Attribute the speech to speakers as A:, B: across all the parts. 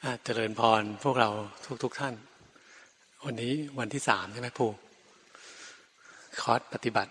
A: เจริญพรพวกเราทุกท่านวันนี้วันที่3ใช่ไหมภูคอร์สปฏิบัติ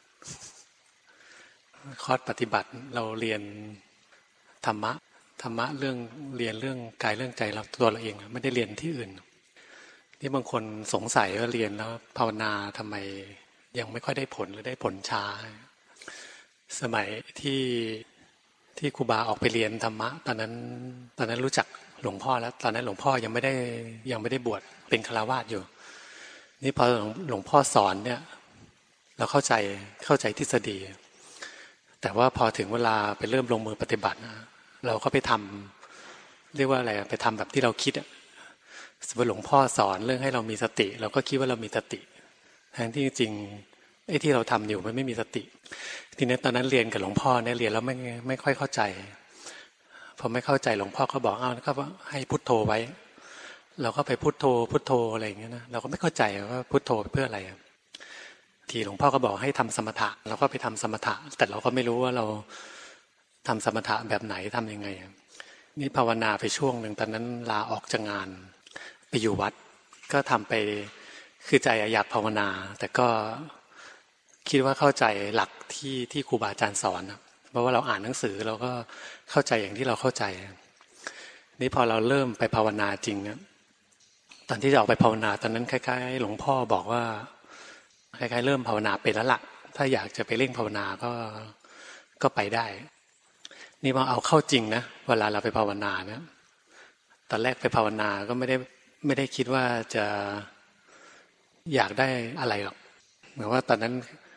A: เราเรียนธรรมะเรื่องเรียนเรื่องกายเรื่องใจเราตัวเราเองไม่ได้เรียนที่อื่นที่บางคนสงสัยว่าเรียนแล้วภาวนาทำไมยังไม่ค่อยได้ผลหรือได้ผลช้าสมัยที่ครูบาออกไปเรียนธรรมะตอนนั้นรู้จักหลวงพ่อแล้วตอนนั้นหลวงพ่อยังไม่ได้บวชเป็นฆราวาสอยู่นี่พอหลวงพ่อสอนเนี่ยเราเข้าใจทฤษฎีแต่ว่าพอถึงเวลาไปเริ่มลงมือปฏิบัตินะเราก็ไปทำเรียกว่าอะไรไปทำแบบที่เราคิดสมมติหลวงพ่อสอนเรื่องให้เรามีสติเราก็คิดว่าเรามีสติทั้งที่จริงไอ้ที่เราทำอยู่มันไม่มีสติทีนี้ตอนนั้นเรียนกับหลวงพ่อเนี่ยเรียนแล้วไม่ค่อยเข้าใจพอไม่เข้าใจหลวงพ่อก็บอกแล้วก็ให้พุทโธไว้เราก็ไปพุทโธอะไรอย่างเงี้ยนะเราก็ไม่เข้าใจว่าพุทโธเพื่ออะไรทีหลวงพ่อก็บอกให้ทำสมถะเราก็ไปทำสมถะแต่เราก็ไม่รู้ว่าเราทำสมถะแบบไหนทำยังไงนี่ภาวนาไปช่วงหนึ่งตอนนั้นลาออกจากงานไปอยู่วัดก็ทำไปคือใจอยากภาวนาแต่ก็คิดว่าเข้าใจหลักที่ครูบาอาจารย์สอนเพราะว่าเราอ่านหนังสือเราก็เข้าใจอย่างที่เราเข้าใจนี่พอเราเริ่มไปภาวนาจริงนะตอนที่จะออกไปภาวนาตอนนั้นคล้ายๆหลวงพ่อบอกว่าคล้ายๆเริ่มภาวนาเป็นแล้วล่ะถ้าอยากจะไปเร่งภาวนาก็ไปได้นี่มาเอาเข้าจริงนะเวลาเราไปภาวนานะตอนแรกไปภาวนาก็ไม่ได้คิดว่าจะอยากได้อะไรหรอกเหมือนว่าตอนนั้น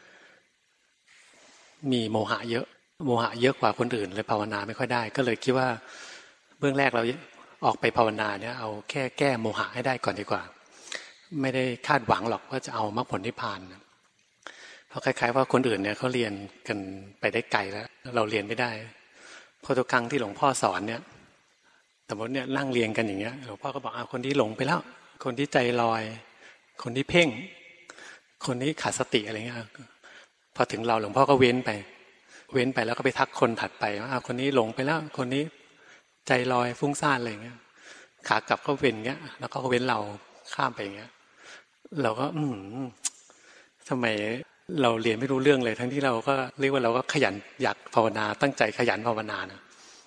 A: มีโมหะเยอะกว่าคนอื่นเลยภาวนาไม่ค่อยได้ก็เลยคิดว่าเบื้องแรกเราออกไปภาวนาเนี่ยเอาแค่แก้โมหะให้ได้ก่อนดีกว่าไม่ได้คาดหวังหรอกว่าจะเอามรรคผลนิพพานเพราะคล้ายๆว่าคนอื่นเนี่ยเขาเรียนกันไปได้ไกลแล้วเราเรียนไม่ได้เพราะทุกครั้งที่หลวงพ่อสอนเนี่ยสมมติเนี่ยนั่งเรียนกันอย่างเงี้ยหลวงพ่อก็บอกคนที่หลงไปแล้วคนที่ใจลอยคนที่เพ่งคนนี้ขาดสติอะไรเงี้ยพอถึงเราหลวงพ่อก็เว้นไปแล้วก็ไปทักคนถัดไปว่าคนนี้หลงไปแล้วคนนี้ใจลอยฟุ้งซ่านอะไรเงี้ยขากลับก็เว้นเงี้ยแล้วก็เว้นเราข้ามไปเงี้ยเราก็ทำไมเราเรียนไม่รู้เรื่องเลยทั้งที่เราก็เรียกว่าเราก็ขยันอยากภาวนาตั้งใจขยันภาวนานะ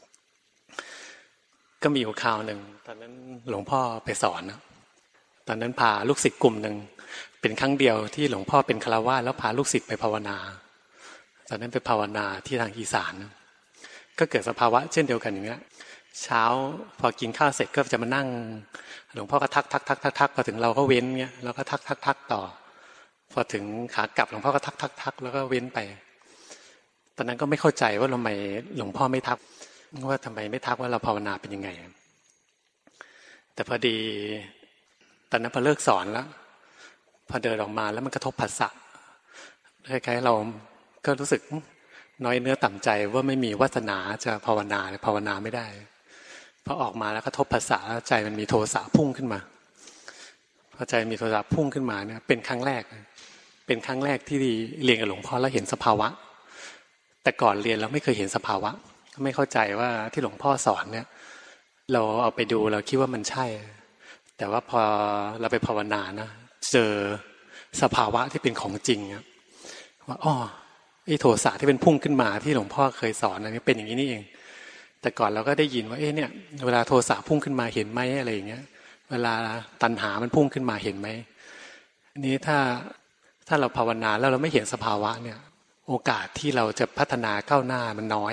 A: ก็มีอยู่คราวหนึ่งตอนนั้นหลวงพ่อไปสอนนะตอนนั้นพาลูกศิษย์กลุ่มหนึ่งเป็นครั้งเดียวที่หลวงพ่อเป็นฆราวาสแล้วพาลูกศิษย์ไปภาวนาตอนนั้นไปภาวนาที่ทางอีสานก็เกิดสภาวะเช่นเดียวกันอย่างเงี้ยเช้าพอกินข้าวเสร็จก็จะมานั่งหลวงพ่อก็ทักพอถึงเราก็เว้นเงี้ยเราก็ทักต่อพอถึงขากลับหลวงพ่อก็ทักแล้วก็เว้นไปตอนนั้นก็ไม่เข้าใจว่าทำไมหลวงพ่อไม่ทักว่าทำไมไม่ทักว่าเราภาวนาเป็นยังไงแต่พอดีตอนนั้นพอเลิกสอนแล้วพอเดินออกมาแล้วมันกระทบผัสสะคล้ายๆเราก็รู้สึกน้อยเนื้อต่ำใจว่าไม่มีวาสนาจะภาวนาไม่ได้พอออกมาแล้วกระทบผัสสะใจมันมีโทสะพุ่งขึ้นมาพอใจมีโทสะพุ่งขึ้นมาเนี่ยเป็นครั้งแรกที่เรียนกับหลวงพ่อแล้วเห็นสภาวะแต่ก่อนเรียนเราไม่เคยเห็นสภาวะไม่เข้าใจว่าที่หลวงพ่อสอนเนี่ยเราเอาไปดูเราคิดว่ามันใช่แต่ว่าพอเราไปภาวนานะเจอสภาวะที่เป็นของจริงว่าไอ้โทสะที่เป็นพุ่งขึ้นมาที่หลวงพ่อเคยสอนอันนี้เป็นอย่างนี้นี่เองแต่ก่อนเราก็ได้ยินว่าเนี่ยเวลาโทสะพุ่งขึ้นมาเห็นไหมอะไรอย่างเงี้ยเวลาตัณหามันพุ่งขึ้นมาเห็นไหมนี้ถ้าเราภาวนาแล้วเราไม่เห็นสภาวะเนี่ยโอกาสที่เราจะพัฒนาก้าวหน้ามันน้อย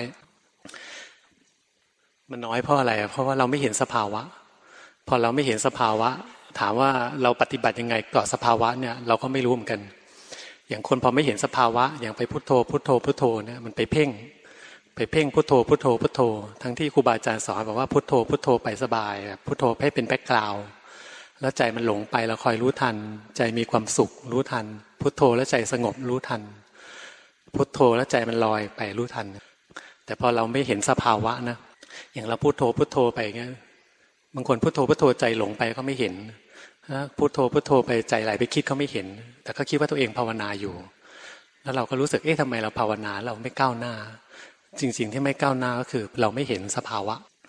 A: เพราะอะไรเพราะว่าเราไม่เห็นสภาวะพอเราไม่เห็นสภาวะถามว่าเราปฏิบัติยังไงต่อสภาวะเนี่ยเราก็ไม่รู้เหมือนกันอย่างคนพอไม่เห็นสภาวะอย่างไปพุทโธเนี่ยมันไปเพ่งพุทโธทั้งที่ครูบาอาจารย์สอนบอกว่าพุทโธไปสบายพุทโธให้เป็นแบ็คกราวด์แล้วใจมันหลงไปเราคอยรู้ทันใจมีความสุขรู้ทันพุทโธแล้วใจสงบรู้ทันพุทโธแล้วใจมันลอยไปรู้ทันแต่พอเราไม่เห็นสภาวะนะอย่างเราพุทโธไปเงี้ยบางคนพุทโธใจหลงไปก็ไม่เห็นพุทโธไปใจไหลไปคิดเขาไม่เห็นแต่ก็คิดว่าตัวเองภาวนาอยู่แล้วเราก็รู้สึกทำไมเราภาวนาเราไม่ก้าวหน้าจริงๆที่ไม่ก้าวหน้าก็คือเราไม่เห็นสภาวะ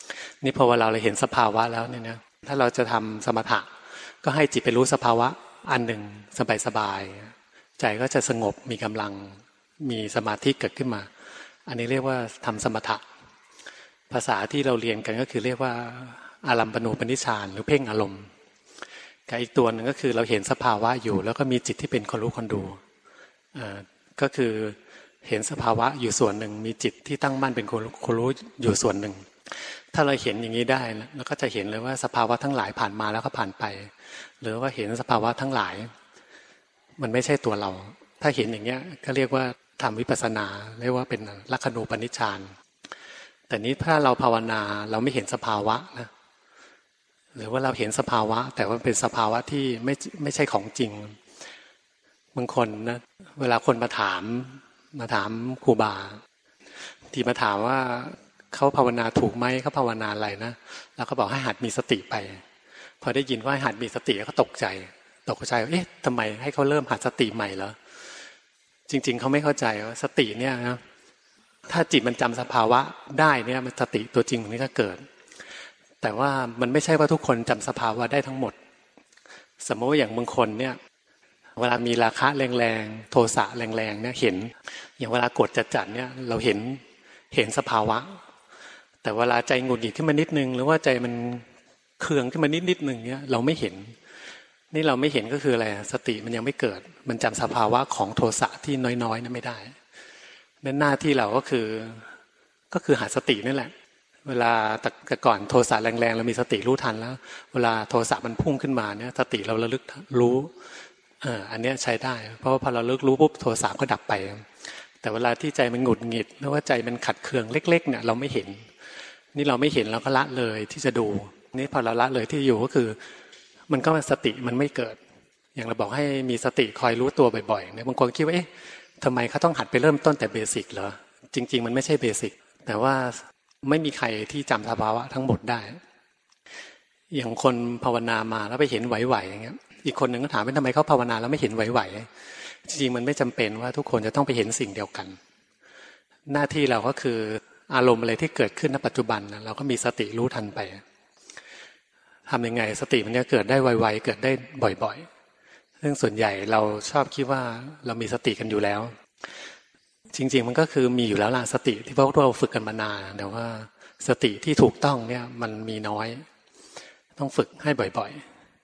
A: นี่พอเวลาเราเห็นสภาวะแล้วเนี่ยนะถ้าเราจะทำสมถะก็ให้จิตไปรู้สภาวะอันหนึ่งสบายๆใจก็จะสงบมีกำลังมีสมาธิเกิดขึ้นมาอันนี้เรียกว่าทำสมถะภาษาที่เราเรียนกันก็คือเรียกว่าอารัมปณูปนิชฌานหรือเพ่งอารมณ์กับอีกตัวหนึ่งก็คือเราเห็นสภาวะอยู่แล้วก็มีจิตที่เป็นคนรู้คนดูก็คือเห็นสภาวะอยู่ส่วนหนึ่งมีจิตที่ตั้งมั่นเป็นคนรู้อยู่ส่วนหนึ่งถ้าเราเห็นอย่างนี้ได้แล้วก็จะเห็นเลยว่าสภาวะทั้งหลายผ่านมาแล้วก็ผ่านไปหรือว่าเห็นสภาวะทั้งหลายมันไม่ใช่ตัวเราถ้าเห็นอย่างเงี้ยก็เรียกว่าทำวิปัสสนาเรียกว่าเป็นลักขณูปนิชฌานแต่นี้ถ้าเราภาวนาเราไม่เห็นสภาวะนะหรือว่าเราเห็นสภาวะแต่ว่าเป็นสภาวะที่ไม่ใช่ของจริงบางคนนะเวลาคนมาถามครูบาที่มาถามว่าเขาภาวนาถูกไหมเขาภาวนาอะไรนะแล้วก็บอกให้หัดมีสติไปพอได้ยินว่าให้หัดมีสติก็ตกใจว่าเอ๊ะทำไมให้เขาเริ่มหัดสติใหม่เหรอจริงๆเขาไม่เข้าใจว่าสติเนี่ยนะถ้าจิตมันจำสภาวะได้เนี่ยมันสติตัวจริงของนี้ก็เกิดแต่ว่ามันไม่ใช่ว่าทุกคนจำสภาวะได้ทั้งหมดสมมติว่าอย่างบางคนเนี่ยเวลามีราคะแรงๆโทสะแรงๆเนี่ยเห็นอย่างเวลาโกรธจัดๆเนี่ยเราเห็นสภาวะแต่เวลาใจหงุดหงิดขึ้นมานิดนึงหรือว่าใจมันเคืองขึ้นมานิดนึงเนี่ยเราไม่เห็นนี่เราไม่เห็นก็คืออะไรสติมันยังไม่เกิดมันจำสภาวะของโทสะที่น้อยๆนั้นไม่ได้นั่นหน้าที่เราก็คือหาสตินั่นแหละเวลาแต่ก่อนโทสะแรงๆเรามีสติรู้ทันแล้วเวลาโทสะมันพุ่งขึ้นมาเนี่ยสติเราระลึกรู้อันนี้ใช้ได้เพราะว่าพอเราระลึกรู้ปุ๊บโทสะก็ดับไปแต่เวลาที่ใจมันหงุดหงิดหรือว่าใจมันขัดเคืองเล็กๆเนี่ยเราไม่เห็นนี่เราไม่เห็นเราก็ละเลยที่จะดูนี่พอเราละเลยที่อยู่ก็คือมันก็สติมันไม่เกิดอย่างเราบอกให้มีสติคอยรู้ตัวบ่อยๆเนี่ยบางคนคิดว่าเอ๊ะทำไมเขาต้องหัดไปเริ่มต้นแต่เบสิกเหรอจริงๆมันไม่ใช่เบสิกแต่ว่าไม่มีใครที่จำสภาวะทั้งหมดได้อย่างคนภาวนามาแล้วไปเห็นไหวๆอย่างเงี้ยอีกคนหนึ่งก็ถามว่าทำไมเขาภาวนาแล้วไม่เห็นไหวๆจริงๆมันไม่จำเป็นว่าทุกคนจะต้องไปเห็นสิ่งเดียวกันหน้าที่เราก็คืออารมณ์อะไรที่เกิดขึ้นณปัจจุบันเราก็มีสติรู้ทันไปทำยังไงสติมันจะเกิดได้ไวๆเกิดได้บ่อยๆซึ่งส่วนใหญ่เราชอบคิดว่าเรามีสติกันอยู่แล้วจริงๆมันก็คือมีอยู่แล้วล่ะสติที่พวกเราฝึกกันมานานแต่ว่าสติที่ถูกต้องเนี่ยมันมีน้อยต้องฝึกให้บ่อย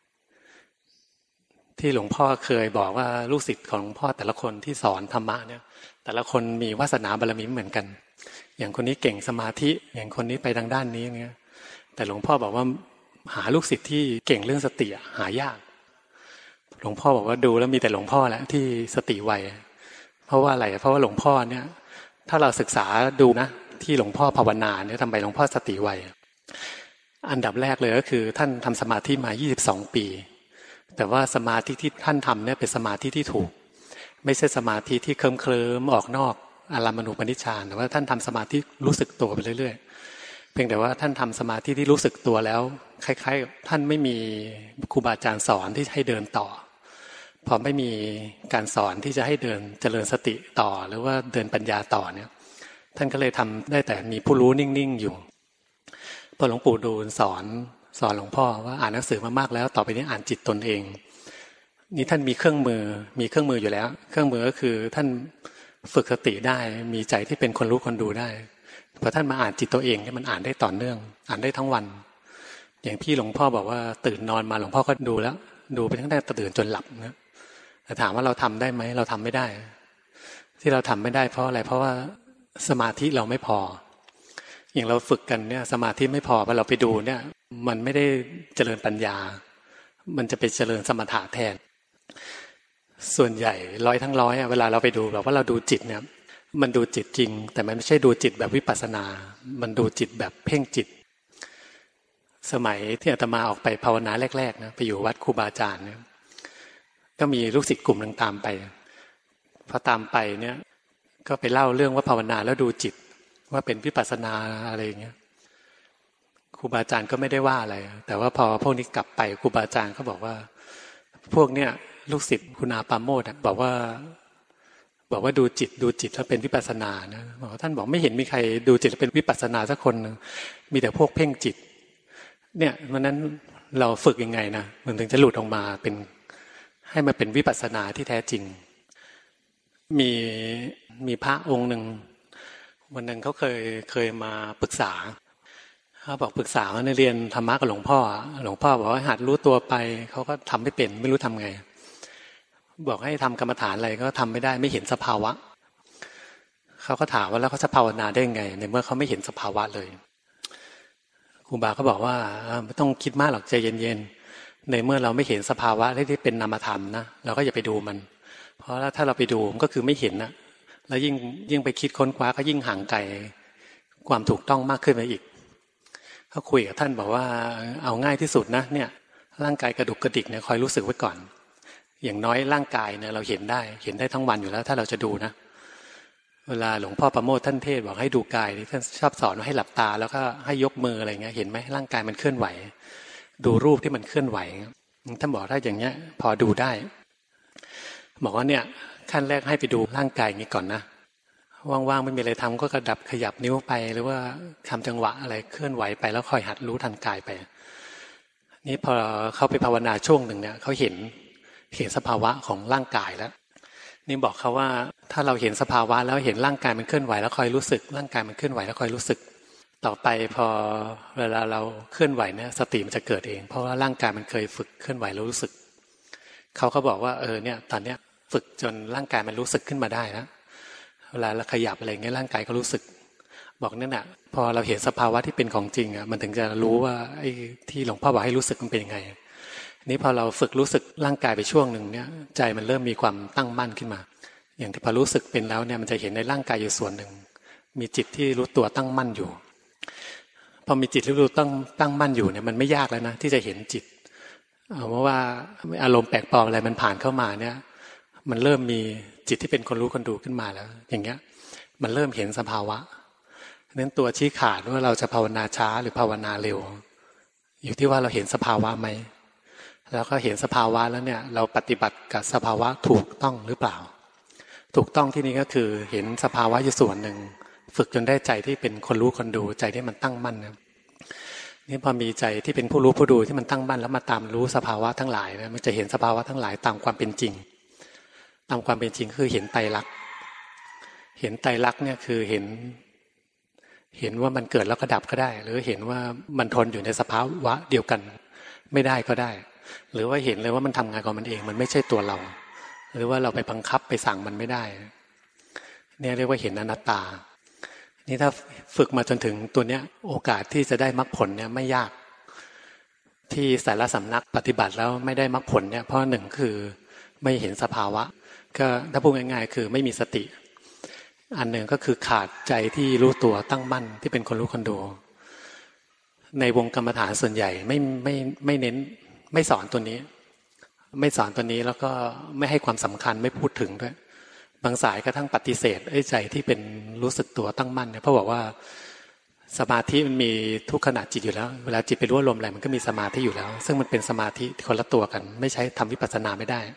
A: ๆที่หลวงพ่อเคยบอกว่าลูกศิษย์ของหลวงพ่อแต่ละคนที่สอนธรรมะเนี่ยแต่ละคนมีวาสนาบารมีไม่เหมือนกันอย่างคนนี้เก่งสมาธิอย่างคนนี้ไปทางด้านนี้เนี่ยแต่หลวงพ่อบอกว่าหาลูกศิษย์ที่เก่งเรื่องสติหายากหลวงพ่อบอกว่าดูแล้วมีแต่หลวงพ่อแหละที่สติไวเพราะว่าอะไรเพราะว่าหลวงพ่อเนี่ยถ้าเราศึกษาดูนะที่หลวงพ่อภาวนาเนี่ยทำไมหลวงพ่อสติไวอันดับแรกเลยก็คือท่านทำสมาธิมา22ปีแต่ว่าสมาธิที่ท่านทำเนี่ยเป็นสมาธิที่ถูกไม่ใช่สมาธิที่เคลิ้มออกนอกอารัมมณูปนิชฌานแต่ว่าท่านทำสมาธิรู้สึกตัวไปเรื่อยๆเพียงแต่ว่าท่านทำสมาธิที่รู้สึกตัวแล้วคล้ายๆท่านไม่มีครูบาอาจารย์สอนที่ให้เดินต่อพอไม่มีการสอนที่จะให้เดินเจริญสติต่อหรือว่าเดินปัญญาต่อเนี่ยท่านก็เลยทำได้แต่มีผู้รู้นิ่งๆอยู่พอหลวงปู่ดูลสอนหลวงพ่อว่าอ่านหนังสือมามากแล้วต่อไปนี้อ่านจิตตนเองนี่ท่านมีเครื่องมืออยู่แล้วเครื่องมือก็คือท่านฝึกสติได้มีใจที่เป็นคนรู้คนดูได้พอท่านมาอ่านจิตตัวเองเนี่ยมันอ่านได้ต่อเนื่องอ่านได้ทั้งวันอย่างพี่หลวงพ่อบอกว่าตื่นนอนมาหลวงพ่อก็ดูแล้วดูไปทั้งแต่ตื่นจนหลับนะแต่ถามว่าเราทำได้ไหมเราทำไม่ได้ที่เราทำไม่ได้เพราะอะไรเพราะว่าสมาธิเราไม่พออย่างเราฝึกกันเนี่ยสมาธิไม่พอพอเราไปดูเนี่ยมันไม่ได้เจริญปัญญามันจะไปเจริญสมถะแทนส่วนใหญ่100ทั้ง100เวลาเราไปดูแบบว่าเราดูจิตเนี่ยมันดูจิตจริงแต่มันไม่ใช่ดูจิตแบบวิปัสสนามันดูจิตแบบเพ่งจิตสมัยที่อาตมาออกไปภาวนาแรกๆนะไปอยู่วัดครูบาอาจารย์เนี่ยก็มีลูกศิษย์กลุ่มนึงตามไปพอตามไปเนี่ยก็ไปเล่าเรื่องว่าภาวนาแล้วดูจิตว่าเป็นวิปัสสนาอะไรอย่างเงี้ยครูบาอาจารย์ก็ไม่ได้ว่าอะไรแต่ว่าพอพวกนี้กลับไปครูบาอาจารย์ก็บอกว่าพวกเนี้ยลูกศิษย์คุณอาปาโมทย์บอกว่าดูจิตแล้วเป็นวิปัสสนานะบอกท่านบอกไม่เห็นมีใครดูจิตแล้วเป็นวิปัสสนาสักคนนึงมีแต่พวกเพ่งจิตเนี่ยวันนั้นเราฝึกยังไงนะมันถึงจะหลุดออกมาเป็นให้มันเป็นวิปัสสนาที่แท้จริงมีมีพระองค์หนึ่งวันนั้นเขาเคยมาปรึกษาเขาบอกปรึกษาว่าในเรียนธรรมะกับหลวงพ่อบอกว่าหัดรู้ตัวไปเขาก็ทำไม่เป็นไม่รู้ทำไงบอกให้ทำกรรมฐานอะไรก็ทำไม่ได้ไม่เห็นสภาวะเขาก็ถามว่าแล้วเขาจะภาวนาได้ไงในเมื่อเขาไม่เห็นสภาวะเลยครูบาก็บอกว่าไม่ต้องคิดมากหรอกใจเย็นๆในเมื่อเราไม่เห็นสภาวะที่เป็นนามธรรมนะเราก็อย่าไปดูมันเพราะถ้าเราไปดูมันก็คือไม่เห็นนะแล้วยิ่งไปคิดค้นคว้าก็ยิ่งห่างไกลความถูกต้องมากขึ้นไปอีกเขาคุยกับท่านบอกว่าเอาง่ายที่สุดนะเนี่ยร่างกายกระดุกกระดิกเนี่ยคอยรู้สึกไว้ก่อนอย่างน้อยร่างกายเนี่ยเราเห็นได้ทั้งวันอยู่แล้วถ้าเราจะดูนะเวลาหลวงพ่อประโมทท่านเทศบอกให้ดูกายท่านชอบสอนว่าให้หลับตาแล้วก็ให้ยกมืออะไรเงี้ยเห็นไหมร่างกายมันเคลื่อนไหวดูรูปที่มันเคลื่อนไหวท่านบอกถ้าอย่างเงี้ยพอดูได้บอกว่าเนี่ยขั้นแรกให้ไปดูร่างกายอย่างนี้ก่อนนะว่างๆไม่มีอะไรทำก็กระดับขยับนิ้วไปหรือว่าทำจังหวะอะไรเคลื่อนไหวไปแล้วคอยหัดรู้ทันกายไปนี่พอเขาไปภาวนาช่วงหนึ่งเนี่ยเขาเห็นสภาวะของร่างกายแล้วนี่บอกเขาว่าถ้าเราเห็นสภาวะแล้วเห็นร่างกายมันเคลื่อนไหวแล้วคอยรู้สึกร่างกายมันเคลื่อนไหวแล้วคอยรู้สึกต่อไปพอเวลาเราเคลื่อนไหวเนี่ยสติมันจะเกิดเองเพราะว่าร่างกายมันเคยฝึกเคลื่อนไหวแล้วรู้สึกเขาก็บอกว่าเนี่ยตอนเนี้ยฝึกจนร่างกายมันรู้สึกขึ้นมาได้แล้วเวลาเราขยับอะไรเงี้ยร่างกายก็รู้สึกบอกนั่นน่ะพอเราเห็นสภาวะที่เป็นของจริงมันถึงจะรู้ว่าไอ้ที่หลวงพ่อบอกให้รู้สึกมันเป็นยังไงนี่พอเราฝึกรู้สึกร่างกายไปช่วงหนึ่งเนี่ยใจมันเริ่มมีความตั้งมั่นขึ้นมาอย่างที่พอรู้สึกเป็นแล้วเนี่ยมันจะเห็นในร่างกายอยู่ส่วนหนึ่งมีจิตที่รู้ตัวตั้งมั่นอยู่พอมีจิตรู้ตัวตั้งมั่นอยู่เนี่ยมันไม่ยากแล้วนะที่จะเห็นจิตเพราะว่าอารมณ์แปลกปลอมอะไรมันผ่านเข้ามาเนี่ยมันเริ่มมีจิตที่เป็นคนรู้คนดูขึ้นมาแล้วอย่างเงี้ยมันเริ่มเห็นสภาวะนั้นตัวชี้ขาดว่าเราจะภาวนาช้าหรือภาวนาเร็วอยู่ที่ว่าเราเห็นสภาวะไหมแล้วก็เห็นสภาวะแล้วเนี่ยเราปฏิบัติกับสภาวะถูกต้องหรือเปล่าถูกต้องที่นี่ก็คือเห็นสภาวะอยู่ส่วนหนึ่งฝึกจนได้ใจที่เป็นคนรู้คนดูใจที่มันตั้งมั่นนะนี่พอมีใจที่เป็นผู้รู้ผู้ดูที่มันตั้งมั่นแล้วมาตามรู้สภาวะทั้งหลายนะมันจะเห็นสภาวะทั้งหลายตามความเป็นจริงตามความเป็นจริงคือเห็นไตรลักษณ์เห็นไตรลักษณ์เนี่ยคือเห็นว่ามันเกิดแล้วก็ดับก็ได้หรือเห็นว่ามันทนอยู่ในสภาวะเดียวกันไม่ได้ก็ได้หรือว่าเห็นเลยว่ามันทำงานของมันเองมันไม่ใช่ตัวเราหรือว่าเราไปบังคับไปสั่งมันไม่ได้เนี่ยเรียกว่าเห็นอนัตตานี่ถ้าฝึกมาจนถึงตัวเนี้ยโอกาสที่จะได้มรรคผลเนี่ยไม่ยากที่แต่ละสำนักปฏิบัติแล้วไม่ได้มรรคผลเนี่ยเพราะหนึ่งคือไม่เห็นสภาวะก็ถ้าพูดง่ายๆคือไม่มีสติอันหนึ่งก็คือขาดใจที่รู้ตัวตั้งมั่นที่เป็นคนรู้คนดูในวงกรรมฐานส่วนใหญ่ไม่เน้นไม่สอนตัวนี้แล้วก็ไม่ให้ความสำคัญไม่พูดถึงด้วยบางสายกระทั่งปฏิเสธใจที่เป็นรู้สึกตัวตั้งมั่นเนี่ยเพราะบอกว่าสมาธิมันมีทุกขณะจิตอยู่แล้วเวลาจิตไปรู้อารมณ์อะไรมันก็มีสมาธิอยู่แล้วซึ่งมันเป็นสมาธิคนละตัวกันไม่ใช้ทำวิปัสสนาไม่ได้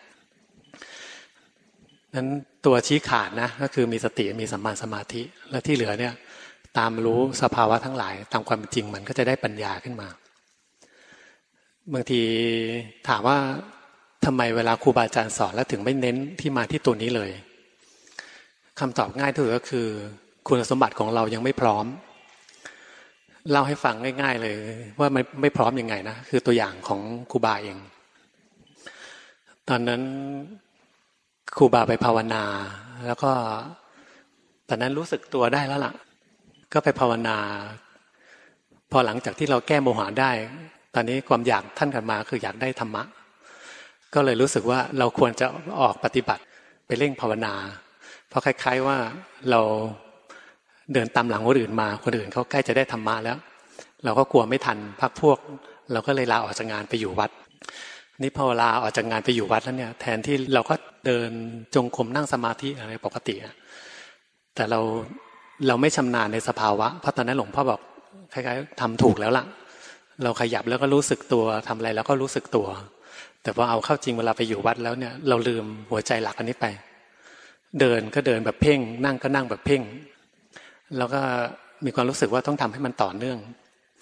A: นั้นตัวชี้ขาดนะก็คือมีสติมีสัมมาสมาธิแล้วที่เหลือเนี่ยตามรู้สภาวะทั้งหลายตามความเป็นจริงมันก็จะได้ปัญญาขึ้นมาบางทีถามว่าทำไมเวลาครูบาอาจารย์สอนแล้วถึงไม่เน้นที่มาที่ตัวนี้เลยคำตอบง่ายที่สุดก็คือคุณสมบัติของเรายังไม่พร้อมเล่าให้ฟังง่ายๆเลยว่าไม่พร้อมยังไงนะคือตัวอย่างของครูบาเองตอนนั้นครูบาไปภาวนาแล้วก็ตอนนั้นรู้สึกตัวได้แล้วล่ะก็ไปภาวนาพอหลังจากที่เราแก้โมหะได้ตอนนี้ความอยากท่านกันมาคืออยากได้ธรรมะก็เลยรู้สึกว่าเราควรจะออกปฏิบัติไปเร่งภาวนาเพราะคล้ายๆว่าเราเดินตามหลังคนอื่นมาคนอื่นเขาใกล้จะได้ธรรมะแล้วเราก็กลัวไม่ทันพรรคพวกเราก็เลยลาออกจากงานไปอยู่วัดนี่พอลาออกจากงานไปอยู่วัดแล้วเนี่ยแทนที่เราก็เดินจงกรมนั่งสมาธิอะไรปกติแต่เราไม่ชำนาญในสภาวะเพราะตอนนั้นหลวงพ่อบอกคล้ายๆทำถูกแล้วล่ะเราขยับแล้วก็รู้สึกตัวทำอะไรแล้วก็รู้สึกตัวแต่พอเอาเข้าจริงเวลาไปอยู่วัดแล้วเนี่ยเราลืมหัวใจหลักอันนี้ไปเดินก็เดินแบบเพ่งนั่งก็นั่งแบบเพ่งแล้วก็มีความรู้สึกว่าต้องทำให้มันต่อเนื่อง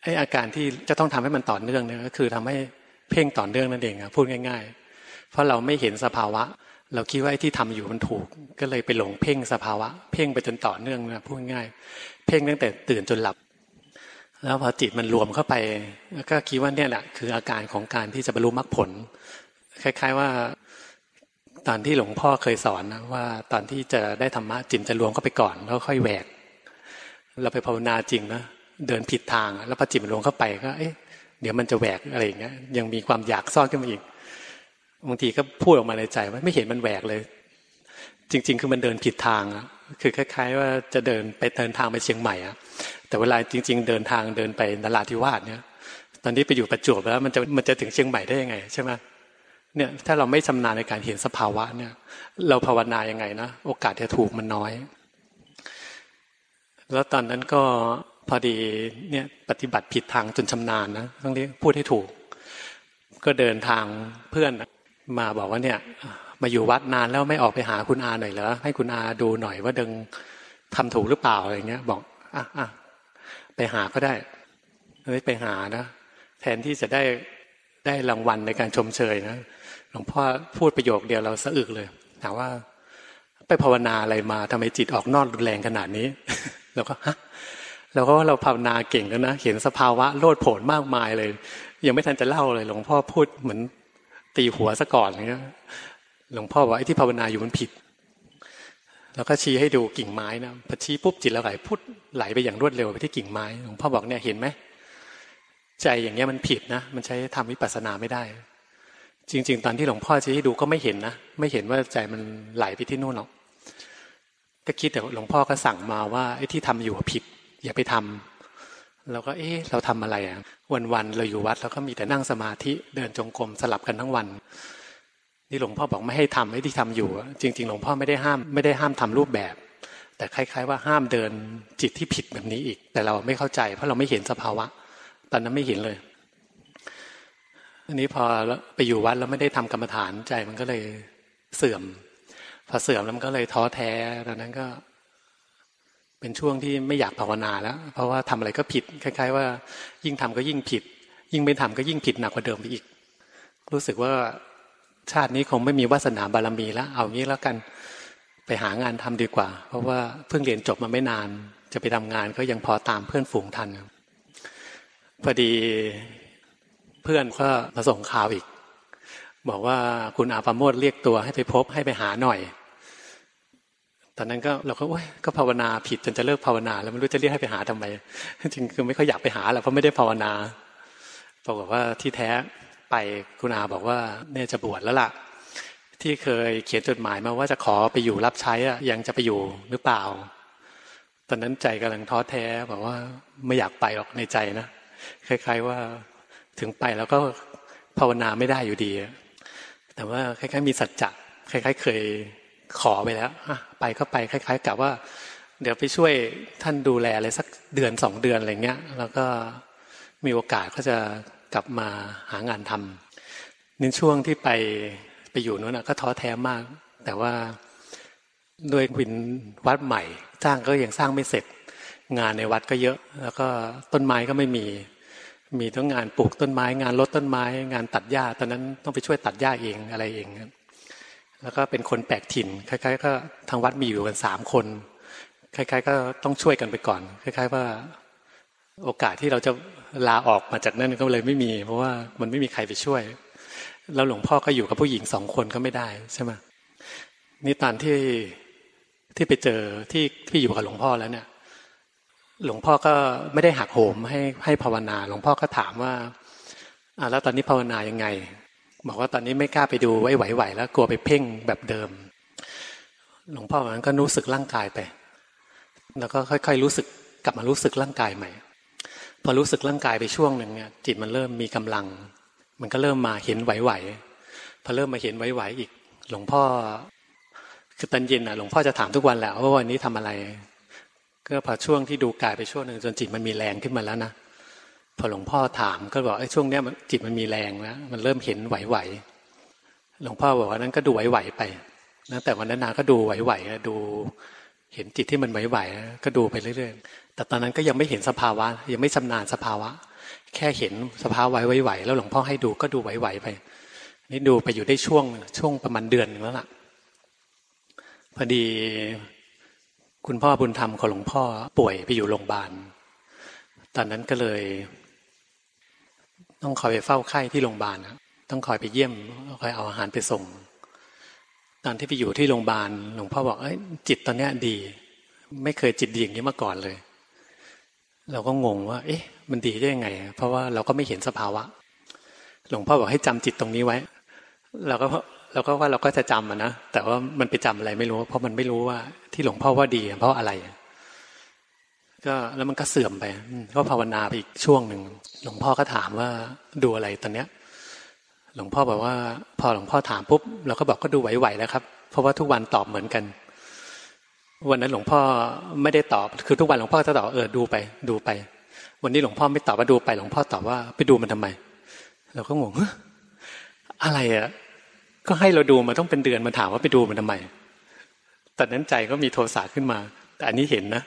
A: ไอ้อาการที่จะต้องทำให้มันต่อเนื่องเนี่ยก็คือทำให้เพ่งต่อเนื่องนั่นเองพูดง่ายๆเพราะเราไม่เห็นสภาวะเราคิดว่าไอ้ที่ทำอยู่มันถูกก็เลยไปหลงเพ่งสภาวะเพ่งไปจนต่อเนื่องนะพูดง่ายเพ่งตั้งแต่ตื่นจนหลับแล้วพอจิตมันรวมเข้าไปก็คิดว่าเนี่ยแหละคืออาการของการที่จะบรรลุมรรคผลคล้ายๆว่าตอนที่หลวงพ่อเคยสอนนะว่าตอนที่จะได้ธรรมะจิตจะรวมเข้าไปก่อนแล้วค่อยแหวกเราไปภาวนาจริงนะเดินผิดทางแล้วพอจิตมันรวมเข้าไปก็เดี๋ยวมันจะแหวกอะไรอย่างเงี้ยยังมีความอยากซ่อนขึ้นมาอีกบางทีก็พูดออกมาในใจว่าไม่เห็นมันแหวกเลยจริงๆคือมันเดินผิดทางอ่ะคือคล้ายๆว่าจะเดินทางไปเชียงใหม่อ่ะแต่เวลาจริงๆเดินไปนราธิวาสเนี่ยตอนนี้ไปอยู่ประจวบแล้วมันจะถึงเชียงใหม่ได้ยังไงใช่ไหมเนี่ยถ้าเราไม่ชำนาญในการเห็นสภาวะเนี่ยเราภาวนายังไงนะโอกาสจะถูกมันน้อยแล้วตอนนั้นก็พอดีเนี่ยปฏิบัติผิดทางจนชำนาญนะต้องเรียกพูดให้ถูกก็เดินทางเพื่อนมาบอกว่าเนี่ยมาอยู่วัดนานแล้วไม่ออกไปหาคุณอาหน่อยเหรอให้คุณอาดูหน่อยว่าดึงทำถูกหรือเปล่าอะไรเงี้ยบอกไปหาก็ได้ไปหานะแทนที่จะได้รางวัลในการชมเชยนะหลวงพ่อพูดประโยคเดียวเราสะอึกเลยถามว่าไปภาวนาอะไรมาทำไมจิตออกนอกรุนแรงขนาดนี้แล้วก็เราภาวนาเก่งแล้วนะเห็นสภาวะโลดโผนมากมายเลยยังไม่ทันจะเล่าเลยหลวงพ่อพูดเหมือนตีหัวซะก่อนอย่างเงี้ยหลวงพ่อบอกไอ้ที่ภาวนาอยู่มันผิดแล้วก็ชี้ให้ดูกิ่งไม้นะพอชี้ปุ๊บจิตเราไหลไปอย่างรวดเร็วไปที่กิ่งไม้หลวงพ่อบอกเนี่ยเห็นไหมใจอย่างเงี้ยมันผิดนะมันใช้ทำวิปัสสนาไม่ได้จริงๆตอนที่หลวงพ่อชี้ให้ดูก็ไม่เห็นนะไม่เห็นว่าใจมันไหลไปที่นู่นหรอกก็คิดแต่หลวงพ่อก็สั่งมาว่าไอ้ที่ทำอยู่ผิดอย่าไปทำเราก็เราทำอะไรอ่ะวันๆเราอยู่วัดเราก็มีแต่นั่งสมาธิเดินจงกรมสลับกันทั้งวันนี่หลวงพ่อบอกไม่ให้ทำไอ้ที่ทำอยู่จริงๆหลวงพ่อไม่ได้ห้ามทำรูปแบบแต่คล้ายๆว่าห้ามเดินจิตที่ผิดแบบนี้อีกแต่เราไม่เข้าใจเพราะเราไม่เห็นสภาวะตอนนั้นไม่เห็นเลยอันนี้พอไปอยู่วัดแล้วไม่ได้ทำกรรมฐานใจมันก็เลยเสื่อมพอเสื่อมแล้วมันก็เลยท้อแท้ตอนนั้นก็เป็นช่วงที่ไม่อยากภาวนาแล้วเพราะว่าทำอะไรก็ผิดคล้ายๆว่ายิ่งทำก็ยิ่งผิดยิ่งไม่ทำก็ยิ่งผิดหนักกว่าเดิมไปอีกรู้สึกว่าชาตินี้คงไม่มีวาสนาบารมีแล้วเอางี้แล้วกันไปหางานทำดีกว่าเพราะว่าเพิ่งเรียนจบมาไม่นานจะไปทำงานก็ยังพอตามเพื่อนฝูงทันพอดีเพื่อนก็มาส่งข่าวอีกบอกว่าคุณอาปโมทเรียกตัวให้ไปพบให้ไปหาหน่อยตอนนั้นเราก็ภาวนาผิดจนจะเลิกภาวนาแล้วไม่รู้จะเรียกให้ไปหาทำไมจริงคือไม่ค่อยอยากไปหาหรอกเพราะไม่ได้ภาวนาบอกว่าที่แท้ไปคุณอาบอกว่าเนี่ยจะบวชแล้วล่ะที่เคยเขียนจดหมายมาว่าจะขอไปอยู่รับใช้ยังจะไปอยู่หรือเปล่าตอนนั้นใจกำลังท้อแท้บอกว่าไม่อยากไปหรอกในใจนะคล้ายๆว่าถึงไปแล้วก็ภาวนาไม่ได้อยู่ดีแต่ว่าคล้ายๆมีสัจจะคล้ายๆเคยขอไปแล้วไปก็ไปคล้ายๆกับว่าเดี๋ยวไปช่วยท่านดูแลอะไรสักเดือน2 เดือนอะไรเงี้ยแล้วก็มีโอกาสก็จะกลับมาหางานทำในช่วงที่ไปอยู่นู้นก็ท้อแท้มากแต่ว่าด้วยวินวัดใหม่สร้างก็ยังสร้างไม่เสร็จงานในวัดก็เยอะแล้วก็ต้นไม้ก็ไม่มีทั้งงานปลูกต้นไม้งานรดต้นไม้งานตัดหญ้าตอนนั้นต้องไปช่วยตัดหญ้าเองอะไรเองแล้วก็เป็นคนแปลกถิ่นคล้ายๆก็ทางวัดมีอยู่กัน3 คนคล้ายๆก็ต้องช่วยกันไปก่อนคล้ายๆว่าโอกาสที่เราจะลาออกมาจากนั้นก็เลยไม่มีเพราะว่ามันไม่มีใครไปช่วยแล้วหลวงพ่อก็อยู่กับผู้หญิง2 คนก็ไม่ได้ใช่ไหมนี่ตอนที่ไปเจอที่อยู่กับหลวงพ่อแล้วเนี่ยหลวงพ่อก็ไม่ได้หักโหมให้ภาวนาหลวงพ่อก็ถามว่าแล้วตอนนี้ภาวนายังไงบอกว่าตอนนี้ไม่กล้าไปดูไหวๆแล้วกลัวไปเพ่งแบบเดิมหลวงพ่อวันนั้นก็รู้สึกร่างกายไปแล้วก็ค่อยๆรู้สึกกลับมารู้สึกร่างกายใหม่พอรู้สึกร่างกายไปช่วงหนึ่งเนี่ยจิตมันเริ่มมีกำลังมันก็เริ่มมาเห็นไหวๆพอเริ่มมาเห็นไหวๆอีกหลวงพ่อคือตอนเย็นหลวงพ่อจะถามทุกวันแหละว่าวันนี้ทำอะไรก็พอช่วงที่ดูกายไปช่วงหนึ่งจนจิตมันมีแรงขึ้นมาแล้วนะพอหลวงพ่อถามก็บอกช่วงเนี้ยจิตมันมีแรงแล้วมันเริ่มเห็นไหวๆหลวงพ่อบอกว่านั้นก็ดูไหวๆไปตั้งแต่วันนั้นนาก็ดูไหวๆดูเห็นจิตที่มันไหวๆก็ดูไปเรื่อยๆแต่ตอนนั้นก็ยังไม่เห็นสภาวะยังไม่ชำนาญสภาวะแค่เห็นสภาวะไหวๆแล้วหลวงพ่อให้ดูก็ดูไหวๆไปนี่ดูไปอยู่ได้ช่วงประมาณเดือนนึงแล้วล่ะพอดีคุณพ่อบุญธรรมของหลวงพ่อป่วยไปอยู่โรงพยาบาลตอนนั้นก็เลยต้องคอยไปเฝ้าไข้ที่โรงพยาบาลนะต้องคอยไปเยี่ยมคอยเอาอาหารไปส่งตอนที่ไปอยู่ที่โรงพยาบาลหลวงพ่อบอกจิตตอนนี้ดีไม่เคยจิตดีอย่างนี้มาก่อนเลยเราก็งงว่ามันดีได้ยังไงเพราะว่าเราก็ไม่เห็นสภาวะหลวงพ่อบอกให้จำจิตตรงนี้ไว้เราก็ว่าเราก็จะจำนะแต่ว่ามันไปจำอะไรไม่รู้เพราะมันไม่รู้ว่าที่หลวงพ่อว่าดีเพราะอะไรก็แล้วมันก็เสื่อมไปก็ภาวนาไปอีกช่วงหนึ่งหลวงพ่อก็ถามว่าดูอะไรตอนเนี้ยหลวงพ่อบอกว่าพอหลวงพ่อถามปุ๊บเราก็บอกก็ดูไหวๆแล้วครับเพราะว่าทุกวันตอบเหมือนกันวันนั้นหลวงพ่อไม่ได้ตอบคือทุกวันหลวงพ่อจะตอบดูไปวันนี้หลวงพ่อไม่ตอบว่าดูไปหลวงพ่อตอบว่าไปดูมันทำไมเราก็งงอะไรก็ให้เราดูมาต้องเป็นเดือนมาถามว่าไปดูมันทำไมตอนนั้นใจก็มีโทสะขึ้นมาแต่อันนี้เห็นนะ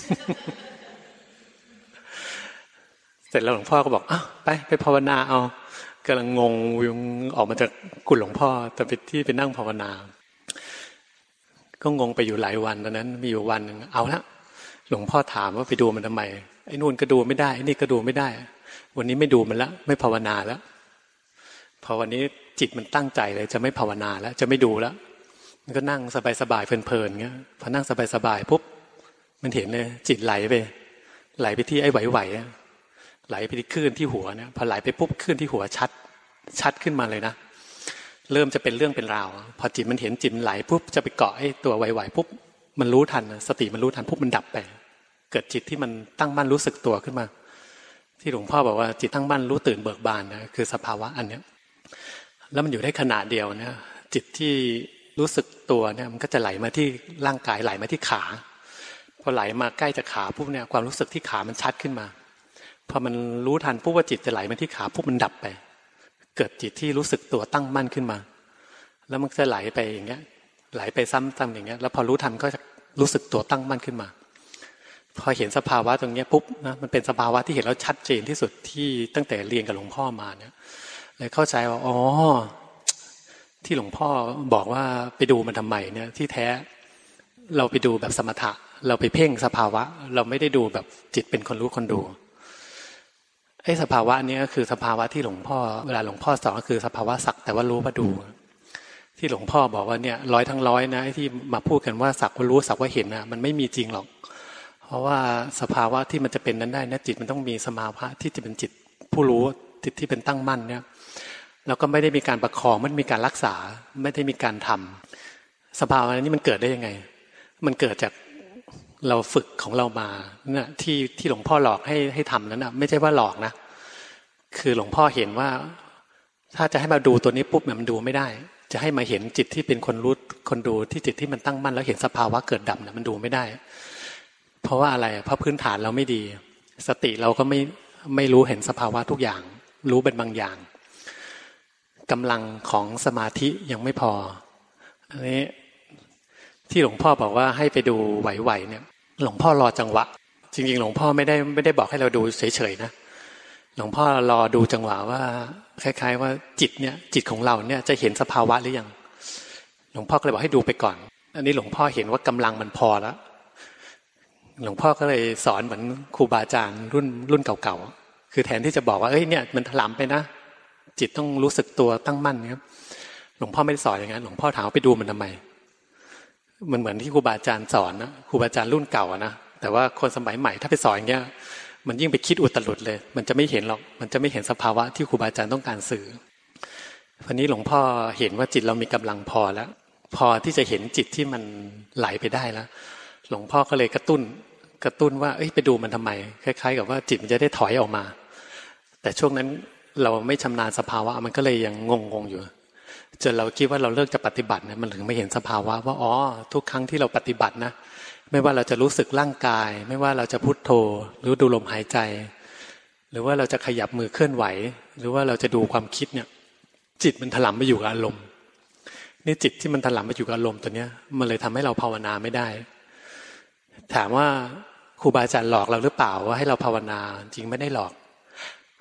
A: เสร็จแล้วหลวงพ่อก็บอกไปภาวนาเอากำลังงงวิวออกมาจากกุฏิหลวงพ่อแต่ไปที่ไปนั่งภาวนาก็งงไปอยู่หลายวันตอนนั้นมีอยู่วันนึงเอาละหลวงพ่อถามว่าไปดูมันทำไมไอ้นู่นก็ดูไม่ได้ไอ้นี่ก็ดูไม่ได้วันนี้ไม่ดูมันละไม่ภาวนาแล้วพอวันนี้จิตมันตั้งใจเลยจะไม่ภาวนาแล้วจะไม่ดูแล้วมันก็นั่งสบายๆเพลินๆเงี้ยพอนั่งสบายๆปุ๊บมันเห็นเลยจิตไหลไปที่ไอ้ไหวๆไหลไปที่คลื่นที่หัวเนี่ยพอไหลไปปุ๊บคลื่นที่หัวชัดขึ้นมาเลยนะเริ่มจะเป็นเรื่องเป็นราวพอจิตมันเห็นจิตไหลปุ๊บจะไปเกาะไอ้ตัวไหวๆปุ๊บมันรู้ทันสติมันรู้ทันปุ๊บมันดับไปเกิดจิตที่มันตั้งมั่นรู้สึกตัวขึ้นมาที่หลวงพ่อบอกว่าจิตตั้งมั่นรู้ตื่นเบิกบานนะคือสภาวะอันเนี้ยแล้วมันอยู่ได้ขนาดเดียวนะจิตที่รู้สึกตัวเนี่ยมันก็จะไหลมาที่ร่างกายไหลมาที่ขาพอไหลมาใกล้จะขาปุ๊บเนี่ยความรู้สึกที่ขามันชัดขึ้นมาพอมันรู้ทันปุ๊บว่าจิตจะไหลมาที่ขาปุ๊บมันดับไปเกิดจิตที่รู้สึกตัวตั้งมั่นขึ้นมาแล้วมันจะไหลไปอย่างเงี้ยไหลไปซ้ำๆอย่างเงี้ยแล้วพอรู้ทันก็จะรู้สึกตัวตั้งมั่นขึ้นมาพอเห็นสภาวะตรงเนี้ยปุ๊บนะมันเป็นสภาวะที่เห็นแล้วชัดเจนที่สุดที่ตั้งแต่เรียนกับหลวงพ่อมาเนี่ยเลยเข้าใจว่าที่หลวงพ่อบอกว่าไปดูมันทำไมเนี่ยที่แท้เราไปดูแบบสมถะเราไปเพ่งสภาวะเราไม่ได้ดูแบบจิตเป็นคนรู้คนดูไอ้สภาวะนี้ก็คือสภาวะที่หลวงพ่อเวลาหลวงพ่อสอนก็คือสภาวะสักแต่ว่ารู้ว่าดูที่หลวงพ่อบอกว่าเนี่ย100 ทั้ง 100นะไอ้ที่มาพูดกันว่าสักว่ารู้สักว่าเห็นนะมันไม่มีจริงหรอกเพราะว่าสภาวะที่มันจะเป็นนั้นได้นะจิตมันต้องมีสภาวะที่จะเป็นจิตผู้รู้จิตที่เป็นตั้งมั่นเนี่ยแล้วก็ไม่ได้มีการประคองไม่ได้มีการรักษาไม่ได้มีการทำสภาวะนี้มันเกิดได้ยังไงมันเกิดจากเราฝึกของเรามาเนี่ยที่หลวงพ่อหลอกให้ทำนั้นนะไม่ใช่ว่าหลอกนะคือหลวงพ่อเห็นว่าถ้าจะให้มาดูตัวนี้ปุ๊บมันดูไม่ได้จะให้มาเห็นจิตที่เป็นคนรู้คนดูที่จิตที่มันตั้งมั่นแล้วเห็นสภาวะเกิดดับเนี่ยมันดูไม่ได้เพราะว่าอะไรเพราะพื้นฐานเราไม่ดีสติเราก็ไม่รู้เห็นสภาวะทุกอย่างรู้เป็นบางอย่างกำลังของสมาธิยังไม่พออันนี้ที่หลวงพ่อบอกว่าให้ไปดูไหวๆเนี่ยหลวงพ่อรอจังหวะจริงๆหลวงพ่อไม่ได้บอกให้เราดูเฉยๆนะหลวงพ่อรอดูจังหวะว่าคล้ายๆว่าจิตเนี่ยจิตของเราเนี่ยจะเห็นสภาวะหรือยังหลวงพ่อก็เลยบอกให้ดูไปก่อนอันนี้หลวงพ่อเห็นว่ากำลังมันพอแล้วหลวงพ่อก็เลยสอนเหมือนครูบาอาจารย์รุ่นเก่าๆคือแทนที่จะบอกว่าเนี่ยมันถลำไปนะจิตต้องรู้สึกตัวตั้งมั่นครับหลวงพ่อไม่ได้สอนอย่างนั้นหลวงพ่อถามว่าไปดูมันทำไมมันเหมือนที่ครูบาอาจารย์สอนนะครูบาอาจารย์รุ่นเก่านะแต่ว่าคนสมัยใหม่ถ้าไปสอนอย่างเงี้ยมันยิ่งไปคิดอุตรุดเลยมันจะไม่เห็นหรอกมันจะไม่เห็นสภาวะที่ครูบาอาจารย์ต้องการสื่อวันนี้หลวงพ่อเห็นว่าจิตเรามีกำลังพอแล้วพอที่จะเห็นจิตที่มันไหลไปได้แล้วหลวงพ่อก็เลยกระตุ้นว่าไปดูมันทำไมคล้ายๆกับว่าจิตมันจะได้ถอยออกมาแต่ช่วงนั้นเราไม่ชำนาญสภาวะมันก็เลยยังงงอยู่จนเราคิดว่าเราเลิกจะปฏิบัตินะมันถึงไม่เห็นสภาวะว่าทุกครั้งที่เราปฏิบัตินะไม่ว่าเราจะรู้สึกร่างกายไม่ว่าเราจะพุทโธหรือดูลมหายใจหรือว่าเราจะขยับมือเคลื่อนไหวหรือว่าเราจะดูความคิดเนี่ยจิตมันถลำไปอยู่กับอารมณ์นี่จิตที่มันถลำไปอยู่กับอารมณ์ตัวเนี้ยมันเลยทำให้เราภาวนาไม่ได้ถามว่าครูบาอาจารย์หลอกเราหรือเปล่าว่าให้เราภาวนาจริงไม่ได้หลอก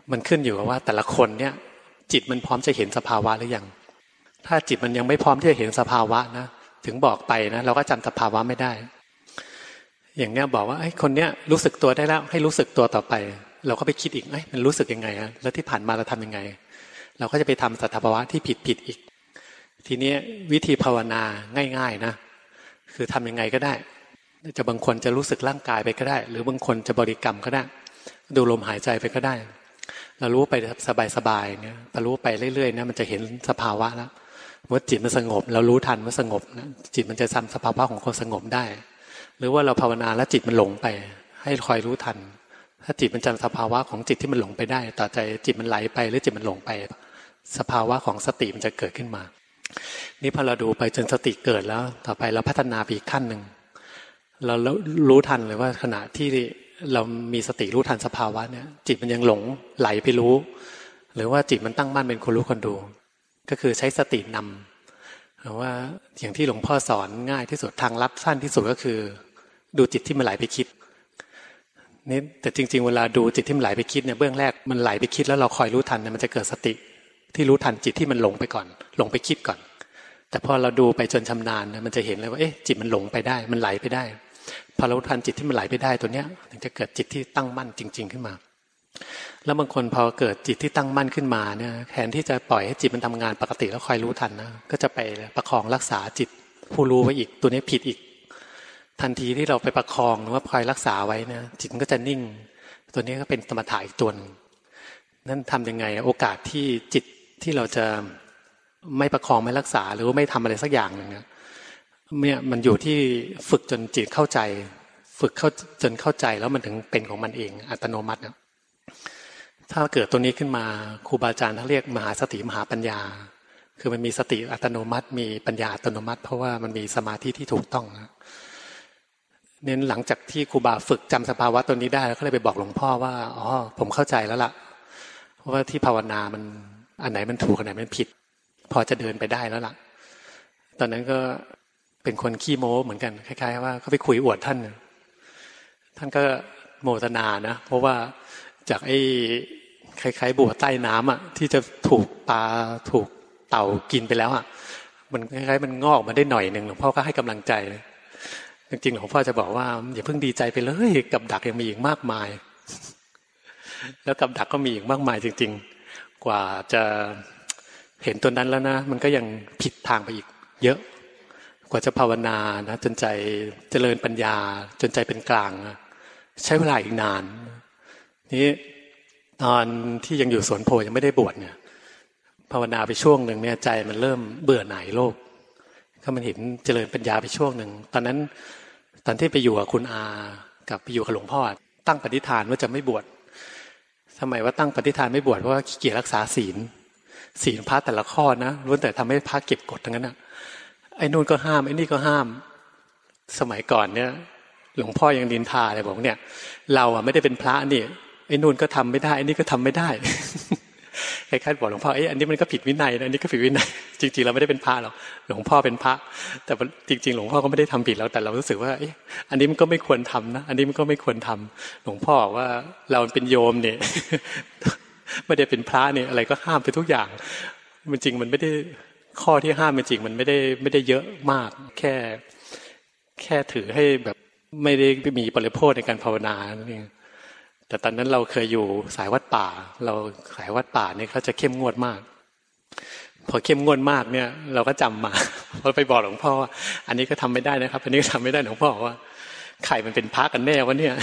A: มันขึ้นอยู่กับว่าแต่ละคนเนี่ยจิตมันพร้อมจะเห็นสภาวะหรือยังถ้าจิตมันยังไม่พร้อมที่จะเห็นสภาวะนะถึงบอกไปนะเราก็จำสภาวะไม่ได้อย่างเนี้ยบอกว่าไอ้คนเนี้ยรู้สึกตัวได้แล้วให้รู้สึกตัวต่อไปเราก็ไปคิดอีกมันรู้สึกยังไงอะแล้วที่ผ่านมาเราทำยังไงเราก็จะไปทำสภาวะที่ผิดอีกทีนี้วิธีภาวนาง่ายๆนะคือทำยังไงก็ได้จะบางคนจะรู้สึกร่างกายไปก็ได้หรือบางคนจะบริกรรมก็ได้ดูลมหายใจไปก็ได้เรารู้ไปสบายๆเนี่ยพอรู้ไปเรื่อยๆนะมันจะเห็นสภาวะแล้วเมื่อจิตมันสงบเรารู้ทันว่าสงบนะจิตมันจะทำสภาวะของคนสงบได้หรือว่าเราภาวนาแล้วจิตมันหลงไปให้คอยรู้ทันถ้าจิตมันจำสภาวะของจิตที่มันหลงไปได้ต่อใจจิตมันไหลไปหรือจิตมันหลงไปสภาวะของสติมันจะเกิดขึ้นมานี่พอเราดูไปจนสติเกิดแล้วต่อไปเราพัฒนาไปอีกขั้นหนึ่งเรารู้ทันเลยว่าขณะที่เรามีสติรู้ทันสภาวะเนี่ยจิตมันยังหลงไหลไปรู้หรือว่าจิตมันตั้งมั่นเป็นคนรู้คนดูก็คือใช้สตินำหรือว่าอย่างที่หลวงพ่อสอนง่ายที่สุดทางลัดสั้นที่สุดก็คือดูจิตที่มันไหลไปคิดนี่แต่จริงๆเวลาดูจิตที่มันไหลไปคิดเนี่ยเบื้องแรกมันไหลไปคิดแล้วเราคอยรู้ทันเนี่ยมันจะเกิดสติที่รู้ทันจิตที่มันหลงไปก่อนหลงไปคิดก่อนแต่พอเราดูไปจนชำนาญนะมันจะเห็นเลยว่าจิตมันหลงไปได้มันไหลไปได้พอเรารู้ทันจิตที่มันไหลไปได้ตัวเนี้ยถึงจะเกิดจิตที่ตั้งมั่นจริงๆขึ้นมาแล้วบางคนพอเกิดจิตที่ตั้งมั่นขึ้นมาเนี่ยแทนที่จะปล่อยให้จิตมันทำงานปกติแล้วคอยรู้ทันนะก็จะไปประคองรักษาจิตผู้รู้ไว้อีกตัวนี้ผิดอีกทันทีที่เราไปประคองหรือว่าคอยรักษาไว้นะจิตมันก็จะนิ่งตัวนี้ก็เป็นสมถะอีกตัวนึงนั่นทำยังไงโอกาสที่จิตที่เราจะไม่ประคองไม่รักษาหรือว่าไม่ทำอะไรสักอย่างหนึ่งเนี่ยมันอยู่ที่ฝึกจนจิตเข้าใจฝึกจนเข้าใจแล้วมันถึงเป็นของมันเองอัตโนมัตินะถ้าเกิดตัวนี้ขึ้นมาครูบาอาจารย์เขาเรียกมหาสติมหาปัญญาคือมันมีสติอัตโนมัติมีปัญญาอัตโนมัติเพราะว่ามันมีสมาธิที่ถูกต้องนะเน้นหลังจากที่ครูบาฝึกจำสภาวะตัวนี้ได้แล้วก็เลยไปบอกหลวงพ่อว่าอ๋อผมเข้าใจแล้วล่ะเพราะว่าที่ภาวนามันอันไหนมันถูกอันไหนมันผิดพอจะเดินไปได้แล้วล่ะตอนนั้นก็เป็นคนขี้โม้เหมือนกันคล้ายๆว่าเขาไปคุยอวดท่านก็โมทนานะเพราะว่าจากไอ้คล้ายๆบัวใต้น้ำอ่ะที่จะถูกปลาถูกเต่ากินไปแล้วอ่ะมันคล้ายๆมันงอกมาได้หน่อยหนึ่งหลวงพ่อก็ให้กำลังใจจริงๆหลวงพ่อจะบอกว่าอย่าเพิ่งดีใจไปเลยกับดักยังมีอีกมากมายแล้วกับดักก็มีอีกมากมายจริงๆกว่าจะเห็นตัวนั้นแล้วนะมันก็ยังผิดทางไปอีกเยอะกว่าจะภาวนานะจนใจเจริญปัญญาจนใจเป็นกลางใช้เวลาอีกนานนี้ตอนที่ยังอยู่สวนโพยังไม่ได้บวชเนี่ยภาวนาไปช่วงหนึ่งเนี่ยใจมันเริ่มเบื่อหน่ายโลกก็มันเห็นเจริญปัญญาไปช่วงหนึ่งตอนที่ไปอยู่กับคุณอากับไปอยู่กับหลวงพ่อตั้งปณิธานว่าจะไม่บวชทำไมว่าตั้งปณิธานไม่บวชเพราะว่าขี้เกียจรักษาศีลพระแต่ละข้อนะล้วนแต่ทำให้พระเก็บกดทั้งนั้นนะไอ้นู่นก็ห้ามไอ้นี่ก็ห้ามสมัยก่อนเนี่ยหลวงพ่อยังดินทาเลยบอกเนี่ยเราอ่ะไม่ได้เป็นพระนี่ไอ้นู่นก็ทำไม่ได้ไอ้นี่ก็ทำไม่ได้ใครๆบอกหลวงพ่ออันนี้มันก็ผิดวินัยนะอันนี้ก็ผิดวินัยจริงๆเราไม่ได้เป็นพระหรอกหลวงพ่อเป็นพระแต่จริงๆหลวงพ่อก็ไม่ได้ทำผิดแล้วแต่เรารู้สึกว่าอันนี้มันก็ไม่ควรทำนะอันนี้มันก็ไม่ควรทำหลวงพ่อว่าเราเป็นโยมเนี่ยไม่ได้เป็นพระเนี่ยอะไรก็ห้ามไปทุกอย่างมันจริงมันไม่ได้ข้อที่ห้ามจริงมันไม่ได้เยอะมากแค่ถือให้แบบไม่ได้มีปริโภคในการภาวนานั่นเองแต่ตอนนั้นเราเคยอยู่สายวัดป่าเราสายวัดป่าเนี่ยเขาจะเข้มงวดมากพอเข้มงวดมากเนี่ยเราก็จำมาพอไปบอกหลวงพ่อว่าอันนี้ก็ทำไม่ได้นะครับอันนี้ก็ทำไม่ได้หลวงพ่อบอกว่าใครมันเป็นพระกันแน่วะเนี่ย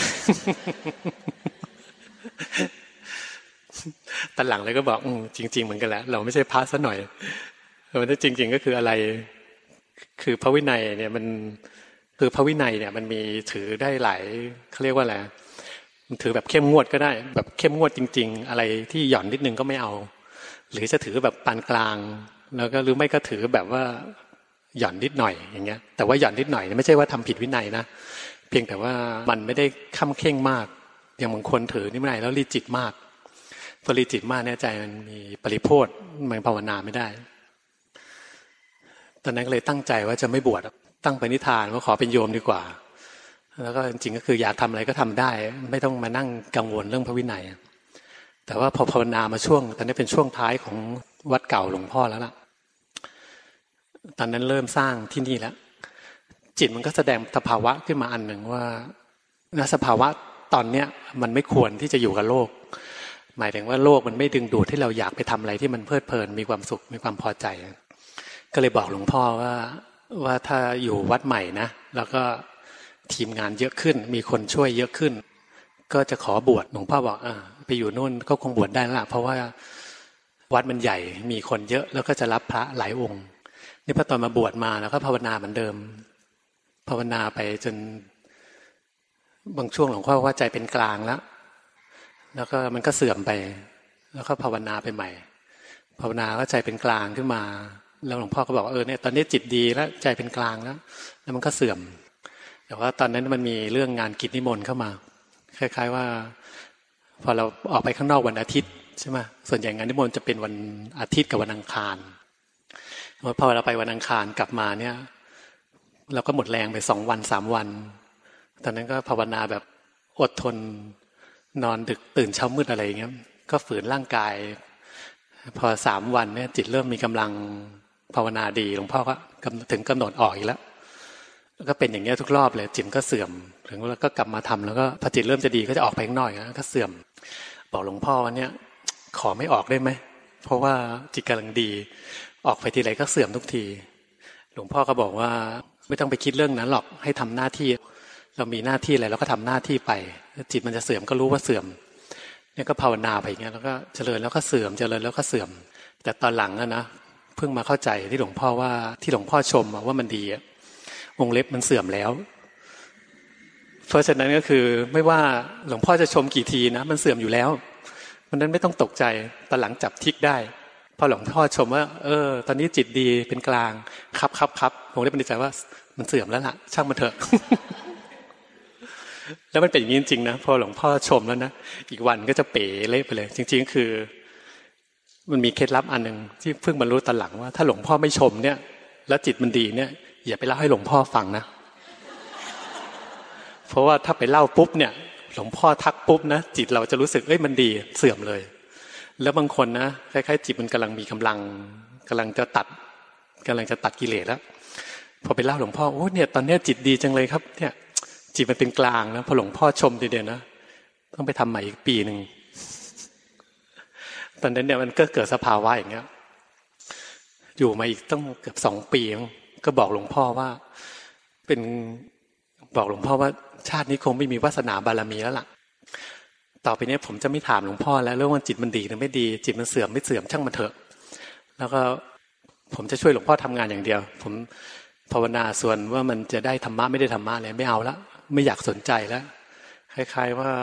A: ตอนหลังเลยก็บอกจริงๆเหมือนกันแหละเราไม่ใช่พระซะหน่อยมันจริงๆก็คืออะไรคือพระวินัยเนี่ยมันคือพระวินัยเนี่ยมันมีถือได้หลายเขาเรียกว่าอะไรมันถือแบบเข้มงวดก็ได้แบบเข้มงวดจริงๆอะไรที่หย่อนนิดนึงก็ไม่เอาหรือจะถือแบบปานกลางแล้วก็หรือไม่ก็ถือแบบว่าหย่อนนิดหน่อยอย่างเงี้ยแต่ว่าหย่อนนิดหน่อยไม่ใช่ว่าทำผิดวินัยนะเพียงแต่ว่ามันไม่ได้ค่ำเข่งมากอย่างบางคนถือนิดหน่อยแล้วรีจิตมากพอรีจิตมากเนี่ยใจมันมีปริโภทมันภาวนาไม่ได้ตอนนั้นก็เลยตั้งใจว่าจะไม่บวชตั้งปณิธานว่าขอเป็นโยมดีกว่าแล้วก็จริงๆก็คืออยากทำอะไรก็ทำได้ไม่ต้องมานั่งกังวลเรื่องพระวินัยแต่ว่าพอภาวนามาช่วงตอนนี้เป็นช่วงท้ายของวัดเก่าหลวงพ่อแล้วล่ะตอนนั้นเริ่มสร้างที่นี่แล้วจิตมันก็แสดงสภาวะขึ้นมาอันหนึ่งว่าสภาวะตอนเนี้ยมันไม่ควรที่จะอยู่กับโลกหมายถึงว่าโลกมันไม่ดึงดูดให้เราอยากไปทำอะไรที่มันเพลิดเพลินมีความสุขมีความพอใจก็เลยบอกหลวงพ่อว่าถ้าอยู่วัดใหม่นะแล้วก็ทีมงานเยอะขึ้นมีคนช่วยเยอะขึ้นก็จะขอบวชหลวงพ่อบอกไปอยู่นู่นก็คงบวชได้แล้วล่ะเพราะว่าวัดมันใหญ่มีคนเยอะแล้วก็จะรับพระหลายองค์นี่พอตอนมาบวชมาแล้วก็ภาวนาเหมือนเดิมภาวนาไปจนบางช่วงหลวงพ่อว่าใจเป็นกลางแล้วก็มันก็เสื่อมไปแล้วก็ภาวนาไปใหม่ภาวนาก็ใจเป็นกลางขึ้นมาแล้วหลวงพ่อก็บอกว่าเนี่ยตอนนี้จิตดีแล้วใจเป็นกลางแล้วมันก็เสื่อมแต่ว่าตอนนั้นมันมีเรื่องงานกิจนิมนต์เข้ามาคล้ายๆว่าพอเราออกไปข้างนอกวันอาทิตย์ใช่ไหมส่วนใหญ่งานนิมนต์จะเป็นวันอาทิตย์กับวันอังคารพอเราไปวันอังคารกลับมาเนี่ยเราก็หมดแรงไป2 วัน 3 วันตอนนั้นก็ภาวนาแบบอดทนนอนดึกตื่นเช้ามืดอะไรอย่างเงี้ยก็ฝืนร่างกายพอ3 วันเนี่ยจิตเริ่มมีกำลังภาวนาดีหลวงพ่อก็ถึงกำหนดออกอีกแล้วก็เป็นอย่างเงี้ยทุกรอบเลยจิตก็เสื่อมถึงแล้วก็กลับมาทำแล้วก็พอจิตเริ่มจะดีก็จะออกไปข้างนอกก็เสื่อมบอกหลวงพ่อว่าเนี่ยขอไม่ออกได้ไหมเพราะว่าจิตกำลังดีออกไปทีไรก็เสื่อมทุกทีหลวงพ่อก็บอกว่าไม่ต้องไปคิดเรื่องนั้นหรอกให้ทำหน้าที่เรามีหน้าที่อะไรเราก็ทำหน้าที่ไปจิตมันจะเสื่อมก็รู้ว่าเสื่อมเนี่ยก็ภาวนาไปอย่างเงี้ยแล้วก็เจริญแล้วก็เสื่อมเจริญแล้วก็เสื่อมแต่ตอนหลังนะเพิ่งมาเข้าใจที่หลวงพ่อว่าที่หลวงพ่อชมว่ามันดีวงเล็บมันเสื่อมแล้วเพราะฉะนั้นก็คือไม่ว่าหลวงพ่อจะชมกี่ทีนะมันเสื่อมอยู่แล้วมันนั้นไม่ต้องตกใจตอนหลังจับทิกได้พอหลวงพ่อชมว่าตอนนี้จิตดีเป็นกลางครับวงเล็บเป็นใจว่ามันเสื่อมแล้วล่ะช่างมันเถอะ แล้วมันเป็นอย่างนี้จริงๆนะพอหลวงพ่อชมแล้วนะอีกวันก็จะเป๋เละไปเลยจริงๆคือมันมีเคล็ดลับอันนึงที่เพิ่งบรรลุตอนหลังว่าถ้าหลวงพ่อไม่ชมเนี่ยแล้วจิตมันดีเนี่ยอย่าไปเล่าให้หลวงพ่อฟังนะเพราะว่าถ้าไปเล่าปุ๊บเนี่ยหลวงพ่อทักปุ๊บนะจิตเราจะรู้สึกมันดีเสื่อมเลยแล้วบางคนนะคล้ายๆจิตมันกำลังมีกำลังจะตัดกิเลสแล้วพอไปเล่าหลวงพ่อเนี่ยตอนนี้จิตดีจังเลยครับเนี่ยจิตมันเป็นกลางนะพอหลวงพ่อชมทีเดียวนะต้องไปทำใหม่อีกปีนึงตอนนั้นเนี่ยมันก็เกิดสภาวะอย่างเงี้ยอยู่มาอีกต้องเกือบ2 ปีก็บอกหลวงพ่อว่าบอกหลวงพ่อว่าชาตินี้คงไม่มีวาสนาบารมีแล้วล่ะต่อไปนี้ผมจะไม่ถามหลวงพ่อแล้วเรื่องว่าจิตมันดีหรือไม่ดีจิตมันเสื่อมไม่เสื่อมช่างมันเถอะแล้วก็ผมจะช่วยหลวงพ่อทำงานอย่างเดียวผมภาวนาส่วนว่ามันจะได้ธรรมะไม่ได้ธรรมะอะไรไม่เอาละไม่อยากสนใจแล้วคล้ายๆว่า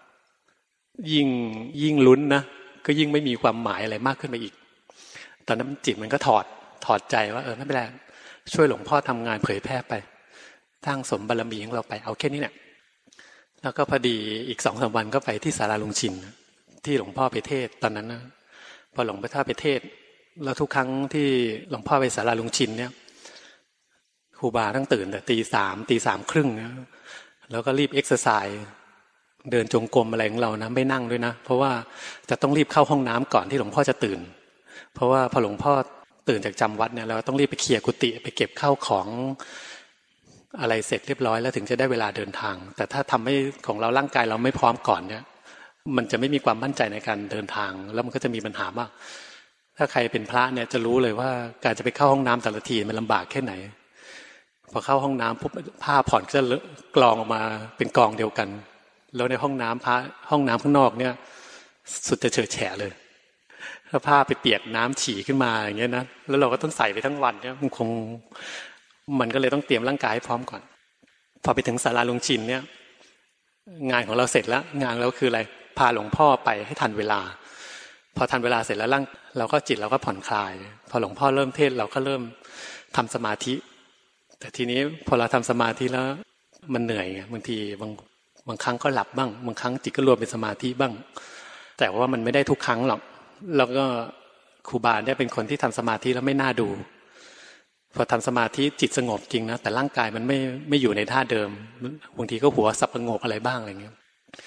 A: ยิ่งลุ้นนะก็ยิ่งไม่มีความหมายอะไรมากขึ้นไปอีกตอนนั้นจิตมันก็ถอดใจว่าไม่เป็นไรช่วยหลวงพ่อทำงานเผยแพร่ไปตั้งสมบารมีของเราไปเอาแค่นี้เนี่ยแล้วก็พอดีอีก2-3 วันก็ไปที่ศาลาลุงชินที่หลวงพ่อไปเทศตอนนั้นนะพอหลวงพ่อไปเทศแล้วทุกครั้งที่หลวงพ่อไปศาลาลุงชินเนี่ยครูบาต้องตื่นแต่ตี 3 ครึ่งนะแล้วก็รีบเอ็กซ์เซอร์ไซส์เดินจงกรมอะไรของเรานะไม่นั่งด้วยนะเพราะว่าจะต้องรีบเข้าห้องน้ำก่อนที่หลวงพ่อจะตื่นเพราะว่าพอหลวงพ่อตื่นจากจำวัดเนี่ยเราต้องรีบไปเคลียร์กุฏิไปเก็บข้าวของอะไรเสร็จเรียบร้อยแล้วถึงจะได้เวลาเดินทางแต่ถ้าทำให้ของเราร่างกายเราไม่พร้อมก่อนเนี่ยมันจะไม่มีความมั่นใจในการเดินทางแล้วมันก็จะมีปัญหามากถ้าใครเป็นพระเนี่ยจะรู้เลยว่าการจะไปเข้าห้องน้ำแต่ละทีมันลำบากแค่ไหนพอเข้าห้องน้ำปุ๊บผ้าผ่อนก็จะกรองออกมาเป็นกองเดียวกันแล้วในห้องน้ำห้องน้ำข้างนอกเนี่ยสุดจะเฉอะแฉะเลยถ้าผ้าไปเปียกน้ำฉี่ขึ้นมาอย่างเงี้ยนะแล้วเราก็ต้องใส่ไปทั้งวันเนี่ยมันก็เลยต้องเตรียมร่างกายให้พร้อมก่อนพอไปถึงศาลาลุงชินเนี่ยงานของเราเสร็จแล้วงานเราคืออะไรพาหลวงพ่อไปให้ทันเวลาพอทันเวลาเสร็จแล้วเราก็จิตเราก็ผ่อนคลายพอหลวงพ่อเริ่มเทศเราก็เริ่มทำสมาธิแต่ทีนี้พอเราทำสมาธิแล้วมันเหนื่อยไงบางทีบางครั้งก็หลับบ้างบางครั้งจิตก็รวมเป็นสมาธิบ้างแต่ว่ามันไม่ได้ทุกครั้งหรอกแล้วก็ครูบาเนี่ยเป็นคนที่ทำสมาธิแล้วไม่น่าดูพอทำสมาธิจิตสงบจริงนะแต่ร่างกายมันไม่อยู่ในท่าเดิมบางทีก็หัวสับประงกอะไรบ้างอะไรเงี้ย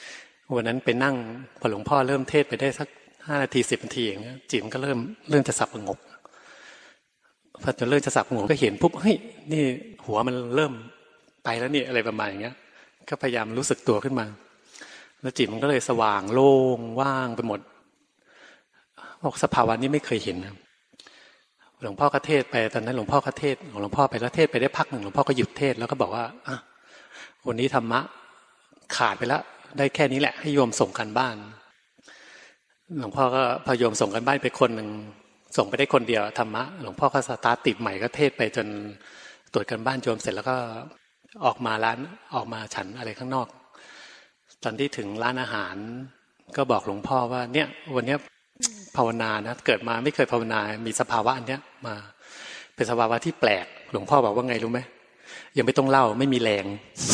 A: วันนั้นไปนั่งพอหลวงพ่อเริ่มเทศไปได้สัก5 นาที10 นาทีอย่างเงี้ยจิตมันก็เริ่มจะสับสงบพอจะเริ่มจะสับสงบก็เห็นปุ๊บเฮ้ยนี่หัวมันเริ่มไปแล้วนี่อะไรประมาณอย่างเงี้ยก็พยายามรู้สึกตัวขึ้นมาแล้วจิตมันก็เลยสว่างโล่งว่างไปหมดบอกสภาวะนี้ไม่เคยเห็นนะหลวงพ่อก็เทศไปตอนนั้นหลวงพ่อก็เทศของหลวงพ่อไปแล้วเทศไปได้พักหนึ่งหลวงพ่อก็หยุดเทศแล้วก็บอกว่าวันนี้ธรรมะขาดไปแล้วได้แค่นี้แหละให้โยมส่งกันบ้านหลวงพ่อก็พอโยมส่งกันบ้านไปคนหนึ่งส่งไปได้คนเดียวธรรมะหลวงพ่อก็สตาร์ทติดใหม่ก็เทศไปจนตรวจกันบ้านโยมเสร็จแล้วก็ออกมาร้านออกมาฉันอะไรข้างนอกตอนที่ถึงร้านอาหารก็บอกหลวงพ่อว่าเนี่ยวันนี้ภาวนานะเกิดมาไม่เคยภาวนามีสภาวะอันเนี้ยมาเป็นสภาวะที่แปลกหลวงพ่อบอกว่าไงรู้ไหมยังไม่ต้องเล่าไม่มีแรง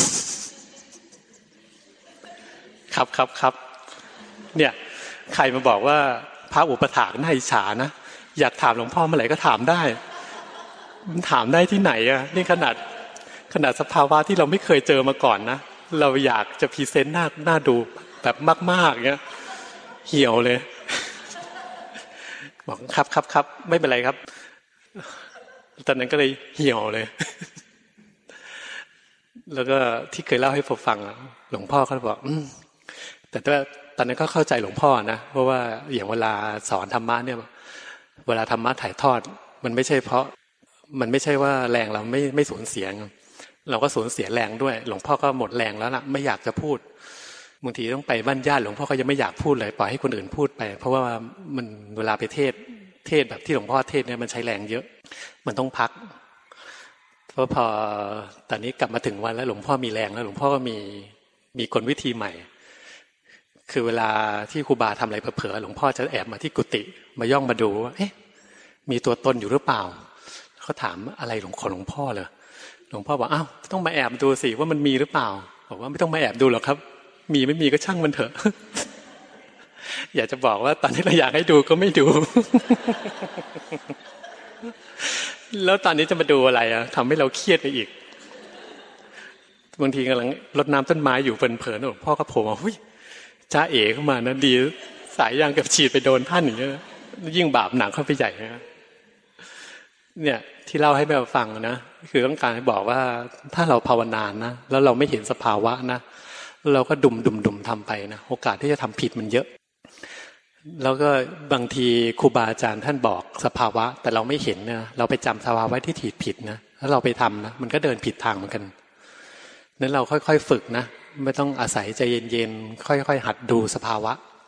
A: ครับเนี่ยใครมาบอกว่าพระอุปถากน่าอิจฉานะอยากถามหลวงพ่อเมื่อไหร่ก็ถามได้มันถามได้ที่ไหนอ่ะนี่ขนาดสภาวะที่เราไม่เคยเจอมาก่อนนะเราอยากจะพรีเซนต์หน้าดูแบบมากๆเงี้ยเหี่ยวเลยบอกครับไม่เป็นไรครับตอนนั้นก็เลยเหี่ยวเลยแล้วก็ที่เคยเล่าให้ผมฟังหลวงพ่อเขาบอกแต่ว่าตอนนั้นก็เข้าใจหลวงพ่อนะเพราะว่าอย่างเวลาสอนธรรมะเนี่ยเวลาธรรมะถ่ายทอดมันไม่ใช่ว่าแรงเราไม่สูญเสียเราก็สูญเสียแรงด้วยหลวงพ่อก็หมดแรงแล้วล่ะไม่อยากจะพูดบางทีต้องไปบ้านญาติหลวงพ่อก็ยังไม่อยากพูดเลยปล่อยให้คนอื่นพูดไปเพราะว่ามันเวลาไปเทศแบบที่หลวงพ่อเทศเนี่ยมันใช้แรงเยอะมันต้องพักเพราะพอตอนนี้กลับมาถึงวันแล้วหลวงพ่อมีแรงแล้วหลวงพ่อก็มีกลวิธีใหม่คือเวลาที่ครูบาทำอะไรเผลอๆหลวงพ่อจะแอบมาที่กุฏิมาย่องมาดูว่าเอ๊ะมีตัวตนอยู่หรือเปล่าเขาถามอะไรหลวงพ่อเลยหลวงพ่อบอกอ้าวต้องมาแอบดูสิว่ามันมีหรือเปล่าบอกว่าไม่ต้องมาแอบดูหรอกครับมีไม่มีก็ช่างมันเถอะ อยากจะบอกว่าตอนนี้เราอยากให้ดูก็ไม่ดู แล้วตอนนี้จะมาดูอะไรทำให้เราเครียดไปอีกบางทีกำลังรดน้ำต้นไม้อยู่เพลินๆหลวงพ่อก็โผล่มาจ้าเอ๋เข้ามานะดีสายยางกับฉีดไปโดนท่านอย่างเงี้ยยิ่งบาปหนักเข้าไปใหญ่นะเนี่ยที่เล่าให้แม่ฟังนะคือต้องการให้บอกว่าถ้าเราภาวนานะแล้วเราไม่เห็นสภาวะนะเราก็ดุมทำไปนะโอกาสที่จะทำผิดมันเยอะแล้วก็บางทีครูบาอาจารย์ท่านบอกสภาวะแต่เราไม่เห็นนะเราไปจำสภาวะที่ผิดนะแล้วเราไปทำนะมันก็เดินผิดทางเหมือนกันนั้นเราค่อยๆฝึกนะไม่ต้องอาศัยใจเย็นๆค่อยๆหัดดูสภาวะ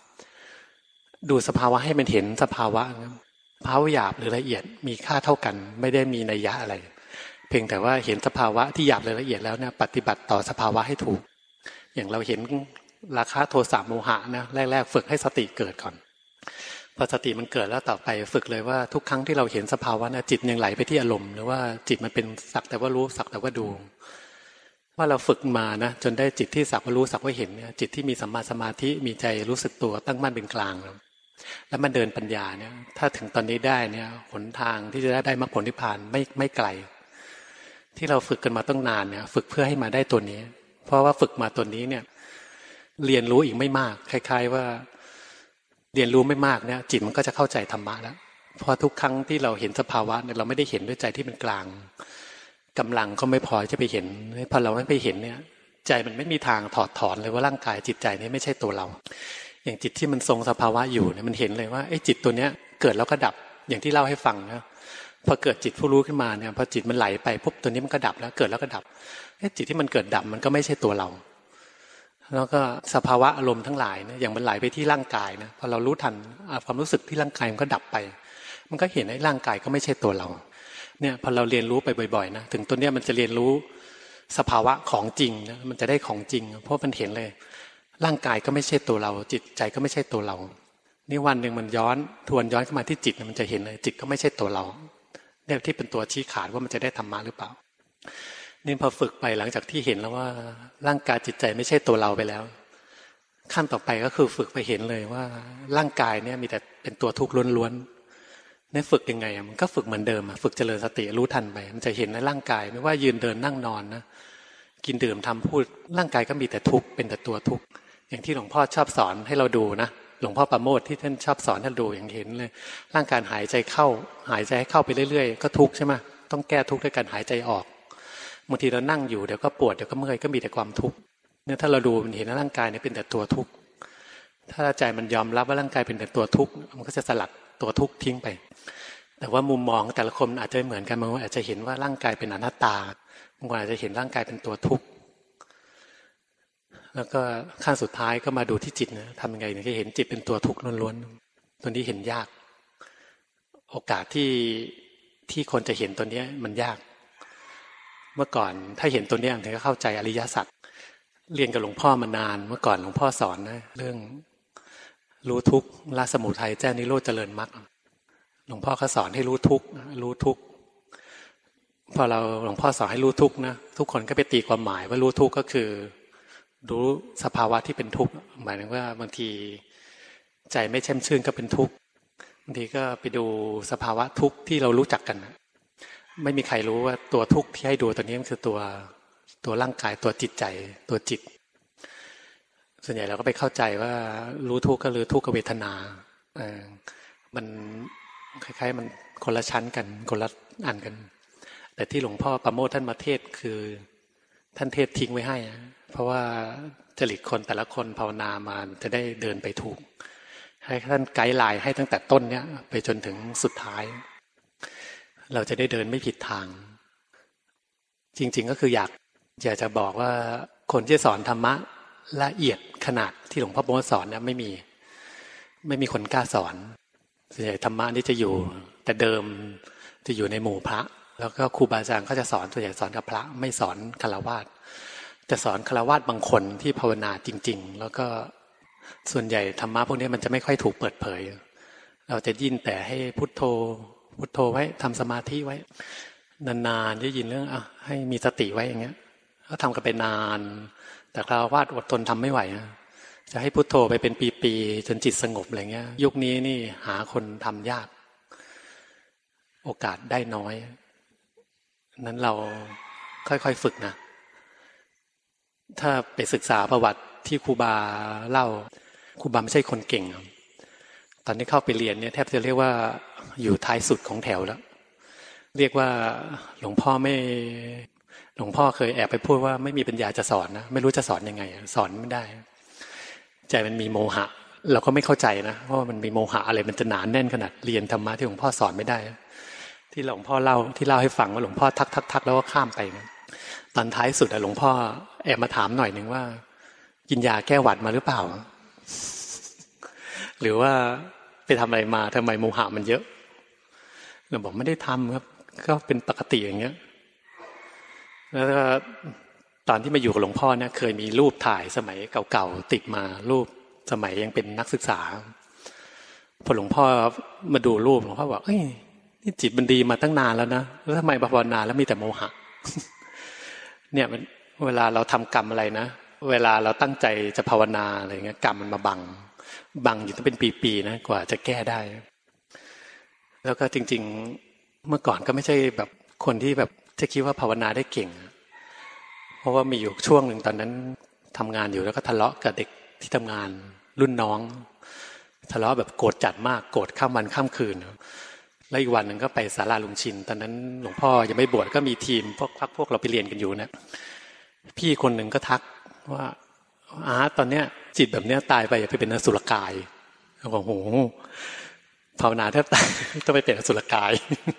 A: ให้มันเห็นสภาวะภาวะหยาบหรือละเอียดมีค่าเท่ากันไม่ได้มีนัยยะอะไรเพียงแต่ว่าเห็นสภาวะที่หยาบหรือละเอียดแล้วเนี่ยปฏิบัติต่อสภาวะให้ถูกอย่างเราเห็นราคะโทสะโมหะนะแรกๆฝึกให้สติเกิดก่อนพอสติมันเกิดแล้วต่อไปฝึกเลยว่าทุกครั้งที่เราเห็นสภาวะนะจิตยังไหลไปที่อารมณ์หรือว่าจิตมันเป็นสักแต่ว่ารู้สักแต่ว่าดูว่าเราฝึกมานะจนได้จิตที่สักว่ารู้สักว่าเห็นเนี่ยจิตที่มีสัมมาสมาธิมีใจรู้สึกตัวตั้งมั่นเป็นกลางแล้วมันเดินปัญญาเนี่ยถ้าถึงตอนนี้ได้เนี่ยหนทางที่จะได้มรรคผลนิพพานไม่ไกลที่เราฝึกกันมาตั้งนานเนี่ยฝึกเพื่อให้มาได้ตัวนี้เพราะว่าฝึกมาตัวนี้เนี่ยเรียนรู้อีกไม่มากคล้ายๆว่าเรียนรู้ไม่มากเนี่ยจิตมันก็จะเข้าใจธรรมะแล้วเพราะทุกครั้งที่เราเห็นสภาวะเนี่ยเราไม่ได้เห็นด้วยใจที่เป็นกลางกำลังก็ไม่พอจะไปเห็นพอเราไม่ไปเห็นเนี่ยใจมันไม่มีทางถอดถอนเลยว่าร่างกายจิตใจนี้ไม่ใช่ตัวเราอย่างจิตที่มันทรงสภาวะอยู่เนี่ยมันเห็นเลยว่าไอ้จิตตัวเนี้ยเกิดแล้วก็ดับอย่างที่เล่าให้ฟังนะพอเกิดจิตผู้รู้ขึ้นมาเนี่ยพอจิตมันไหลไปปุ๊บตัวนี้มันก็ดับแล้วเกิดแล้วก็ดับไอ้จิตที่มันเกิดดับมันก็ไม่ใช่ตัวเราแล้วก็สภาวะอารมณ์ทั้งหลายเนี่ยอย่างมันไหลไปที่ร่างกายนะพอเรารู้ทันความรู้สึกที่ร่างกายมันก็ดับไปมันก็เห็นไอ้ร่างกายก็ไม่ใช่ตัวเราเนี่ยพอเราเรียนรู้ไปบ่อยๆนะถึงตัวเนี้ยมันจะเรียนรู้สภาวะของจริงนะมันจะได้ของจริงเพราะมันเห็นเลยร่างกายก็ไม่ใช่ตัวเราจิตใจก็ไม่ใช่ตัวเรานี่วันหนึ่งมันทวนย้อนเข้ามาที่จิตมันจะเห็นเลยจิตก็ไม่ใช่ตัวเราเนี่ยที่เป็นตัวชี้ขาดว่ามันจะได้ธรรมะหรือเปล่านี่พอฝึกไปหลังจากที่เห็นแล้วว่าร่างกายจิตใจไม่ใช่ตัวเราไปแล้วขั้นต่อไปก็คือฝึกไปเห็นเลยว่าร่างกายเนี่ยมีแต่เป็นตัวทุกข์ล้วนๆนี่ฝึกยังไงมันก็ฝึกเหมือนเดิมฝึกเจริญสติรู้ทันไปมันจะเห็นในร่างกายไม่ว่ายืนเดินนั่งนอนนะกินดื่มทำพูดร่างกายก็มีแต่ทุกข์เป็นแต่ตัวทุกข์อย่างที่หลวงพ่อชอบสอนให้เราดูนะหลวงพ่อประโมทที่ท่านชอบสอนให้เราดูอย่างเห็นเลยร่างกายหายใจเข้าหายใจให้เข้าไปเรื่อยๆก็ทุกข์ใช่ไหมต้องแก้ทุกข์ด้วยการหายใจออกบางทีเรานั่งอยู่เดี๋ยวก็ปวดเดี๋ยวก็เมื่อยก็มีแต่ความทุกข์เนี่ยถ้าเราดูมันเห็นว่าร่างกายเนี่ยเป็นแต่ตัวทุกข์ถ้าใจมันยอมรับว่าร่างกายเป็นแต่ตัวทุกข์มันก็จะสลัดตัวทุกข์ทิ้งไปแต่ว่ามุมมองแต่ละคนอาจจะไม่เหมือนกันบางคนอาจจะเห็นว่าร่างกายเป็นอนัตตาบางคนอาจจะเห็นร่างกายเป็นตัวทุกข์แล้วก็ขั้นสุดท้ายก็มาดูที่จิตนะทำยังไงถึงจะเห็นจิตเป็นตัวทุกข์ล้วนๆตัวนี้เห็นยากโอกาสที่คนจะเห็นตัวนี้มันยากเมื่อก่อนถ้าเห็นตัวนี้ถึงจะเข้าใจอริยสัจเรียนกับหลวงพ่อมานานเมื่อก่อนหลวงพ่อสอนนะเรื่องรู้ทุกข์ละสมุทัยแจ้งนิโรธเจริญมรรคหลวงพ่อเขาสอนให้รู้ทุกข์รู้ทุกข์พอหลวงพ่อสอนให้รู้ทุกข์นะทุกคนก็ไปตีความหมายว่ารู้ทุกข์ก็คือรู้สภาวะที่เป็นทุกข์หมายถึงว่าบางทีใจไม่แช่มชื่นก็เป็นทุกข์บางทีก็ไปดูสภาวะทุกข์ที่เรารู้จักกันไม่มีใครรู้ว่าตัวทุกข์ที่ให้ดูตัวนี้มันคือตัวร่างกายตัวจิตใจตัวจิตส่วนใหญ่เราก็ไปเข้าใจว่ารู้ทุกข์ก็คือทุกขเวทนามันคล้ายๆมันคนละชั้นกันคนละอันกันแต่ที่หลวงพ่อประโมทท่านมาเทศคือท่านเทศทิ้งไว้ให้เพราะว่าจริตคนแต่ละคนภาวนามาจะได้เดินไปถูกให้ท่านไกด์ไลน์ให้ตั้งแต่ต้นเนี้ยไปจนถึงสุดท้ายเราจะได้เดินไม่ผิดทางจริงๆก็คืออยากจะบอกว่าคนที่สอนธรรมะละเอียดขนาดที่หลวงพ่อประโมทสอนเนี่ยไม่มีคนกล้าสอนส่วนใหญ่ธรรมะนี่จะอยู่แต่เดิมจะอยู่ในหมู่พระแล้วก็ครูบาอาจารย์ก็จะสอนส่วนใหญ่สอนกับพระไม่สอนฆราวาสจะสอนฆราวาสบางคนที่ภาวนาจริงๆแล้วก็ส่วนใหญ่ธรรมะพวกนี้มันจะไม่ค่อยถูกเปิดเผยเราจะยินแต่ให้พุทโธพุทโธไว้ทำสมาธิไว้นานๆได้ยินเรื่องให้มีสติไว้อย่างเงี้ยก็ทำกันไปนานแต่ฆราวาสอดทนทำไม่ไหวจะให้พุทโธไปเป็นปีๆจนจิตสงบอะไรเงี้ยยุคนี้นี่หาคนทำยากโอกาสได้น้อยนั้นเราค่อยๆฝึกนะถ้าไปศึกษาประวัติที่ครูบาเล่าครูบาไม่ใช่คนเก่งตอนที่เข้าไปเรียนเนี่ยแทบจะเรียกว่าอยู่ท้ายสุดของแถวแล้วเรียกว่าหลวงพ่อเคยแอบไปพูดว่าไม่มีปัญญาจะสอนนะไม่รู้จะสอนยังไงสอนไม่ได้ใจมันมีโมหะเราก็ไม่เข้าใจนะเพราะมันมีโมหะอะไรมันจะหนาแน่นขนาดเรียนธรรมะที่หลวงพ่อสอนไม่ได้ที่หลวงพ่อเล่าให้ฟังว่าหลวงพ่อทักแล้วก็ข้ามไปนะตอนท้ายสุดหลวงพ่อแอบมาถามหน่อยนึงว่ากินยาแก้หวัดมาหรือเปล่าหรือว่าไปทำอะไรมาทำไมโมหะมันเยอะเราบอกไม่ได้ทำครับก็เป็นปกติอย่างเงี้ยแล้วก็ตอนที่มาอยู่กับหลวงพ่อเนี่ยเคยมีรูปถ่ายสมัยเก่าๆติดมารูปสมัยยังเป็นนักศึกษาพอหลวงพ่อมาดูรูปหลวงพ่อบอกเอ้ยนี่จิตมันดีมาตั้งนานแล้วนะแล้วทำไมภาวนาแล้วมีแต่โมหะเนี่ยมันเวลาเราทำกรรมอะไรนะเวลาเราตั้งใจจะภาวนาอะไรเงี้ยกรรมมันมาบังอยู่ต้องเป็นปีๆนะกว่าจะแก้ได้แล้วก็จริงๆเมื่อก่อนก็ไม่ใช่แบบคนที่แบบจะคิดว่าภาวนาได้เก่งเพราะว่ามีอยู่ช่วงหนึ่งตอนนั้นทำงานอยู่แล้วก็ทะเลาะกับเด็กที่ทำงานรุ่นน้องทะเลาะแบบโกรธจัดมากโกรธข้ามวันข้ามคืนแล้วอีกวันหนึ่งก็ไปศาลาลุงชินตอนนั้นหลวงพ่อยังไม่บวชก็มีทีมพวกเราไปเรียนกันอยู่นะพี่คนหนึ่งก็ทักว่าตอนเนี้ยจิตแบบเนี้ยตายไปอย่าไปเป็นอสุรกายเราบอกโหภาวนาแทบตายต้องไปเป็นอสุรกาย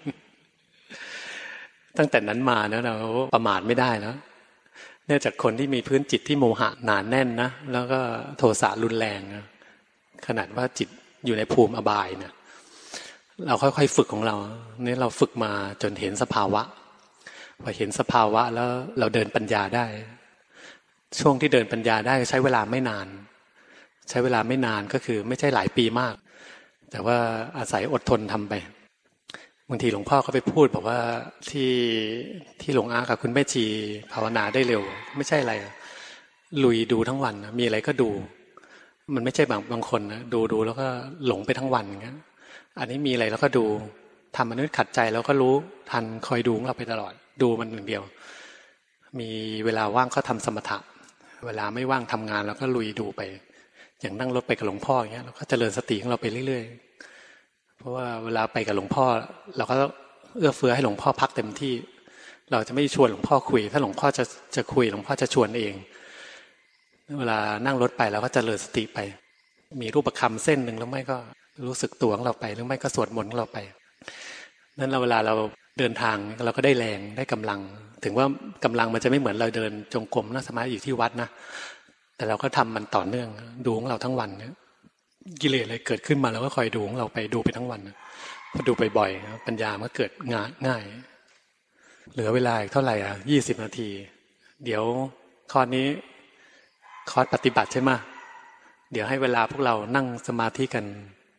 A: ตั้งแต่นั้นมานะเราประมาทไม่ได้นะเนื่องจากคนที่มีพื้นจิตที่โมหะหนาแน่นนะแล้วก็โทสะรุนแรงนะขนาดว่าจิตอยู่ในภูมิอบายเนี่ยเราค่อยๆฝึกของเราเนี่ยเราฝึกมาจนเห็นสภาวะพอเห็นสภาวะแล้วเราเดินปัญญาได้ช่วงที่เดินปัญญาได้ใช้เวลาไม่นานก็คือไม่ใช่หลายปีมากแต่ว่าอาศัยอดทนทำไปบางทีหลวงพ่อเขาไปพูดบอกว่าที่หลวงอากับคุณแม่ชีภาวนาได้เร็วไม่ใช่อะไรลุยดูทั้งวันนะมีอะไรก็ดูมันไม่ใช่บางคนนะดูแล้วก็หลงไปทั้งวันอย่างเงี้ยอันนี้มีอะไรแล้วก็ดูทำมันนึกขัดใจแล้วก็รู้ทันคอยดูเราไปตลอดดูมันอย่างเดียวมีเวลาว่างก็ทำสมถะเวลาไม่ว่างทำงานเราก็ลุยดูไปอย่างนั่งรถไปกับหลวงพ่ออย่างเงี้ยเราก็เจริญสติของเราไปเรื่อยๆเพราะว่าเวลาไปกับหลวงพ่อเราก็เอื้อเฟื้อให้หลวงพ่อพักเต็มที่เราจะไม่ชวนหลวงพ่อคุยถ้าหลวงพ่อจะคุยหลวงพ่อจะชวนเองเวลานั่งรถไปเราก็เจริญสติไปมีรูปคำเส้นหนึ่งแล้วไม่ก็รู้สึกตัวของเราไปหรือไม่ก็สวดมนต์ของเราไปนั้นเวลาเราเดินทางเราก็ได้แรงได้กำลังถึงว่ากำลังมันจะไม่เหมือนเราเดินจงกรมนั่งสมาธิอยู่ที่วัดนะแต่เราก็ทำมันต่อเนื่องดูของเราทั้งวันเนี่ยกิเลสอะไรเกิดขึ้นมาเราก็คอยดูของเราไปดูไปทั้งวันพอดูบ่อยๆปัญญามันก็เกิดง่ายเหลือเวลาอีกเท่าไหร่20 นาทีเดี๋ยวคอร์สนี้คอร์สปฏิบัติใช่ไหมเดี๋ยวให้เวลาพวกเรานั่งสมาธิกัน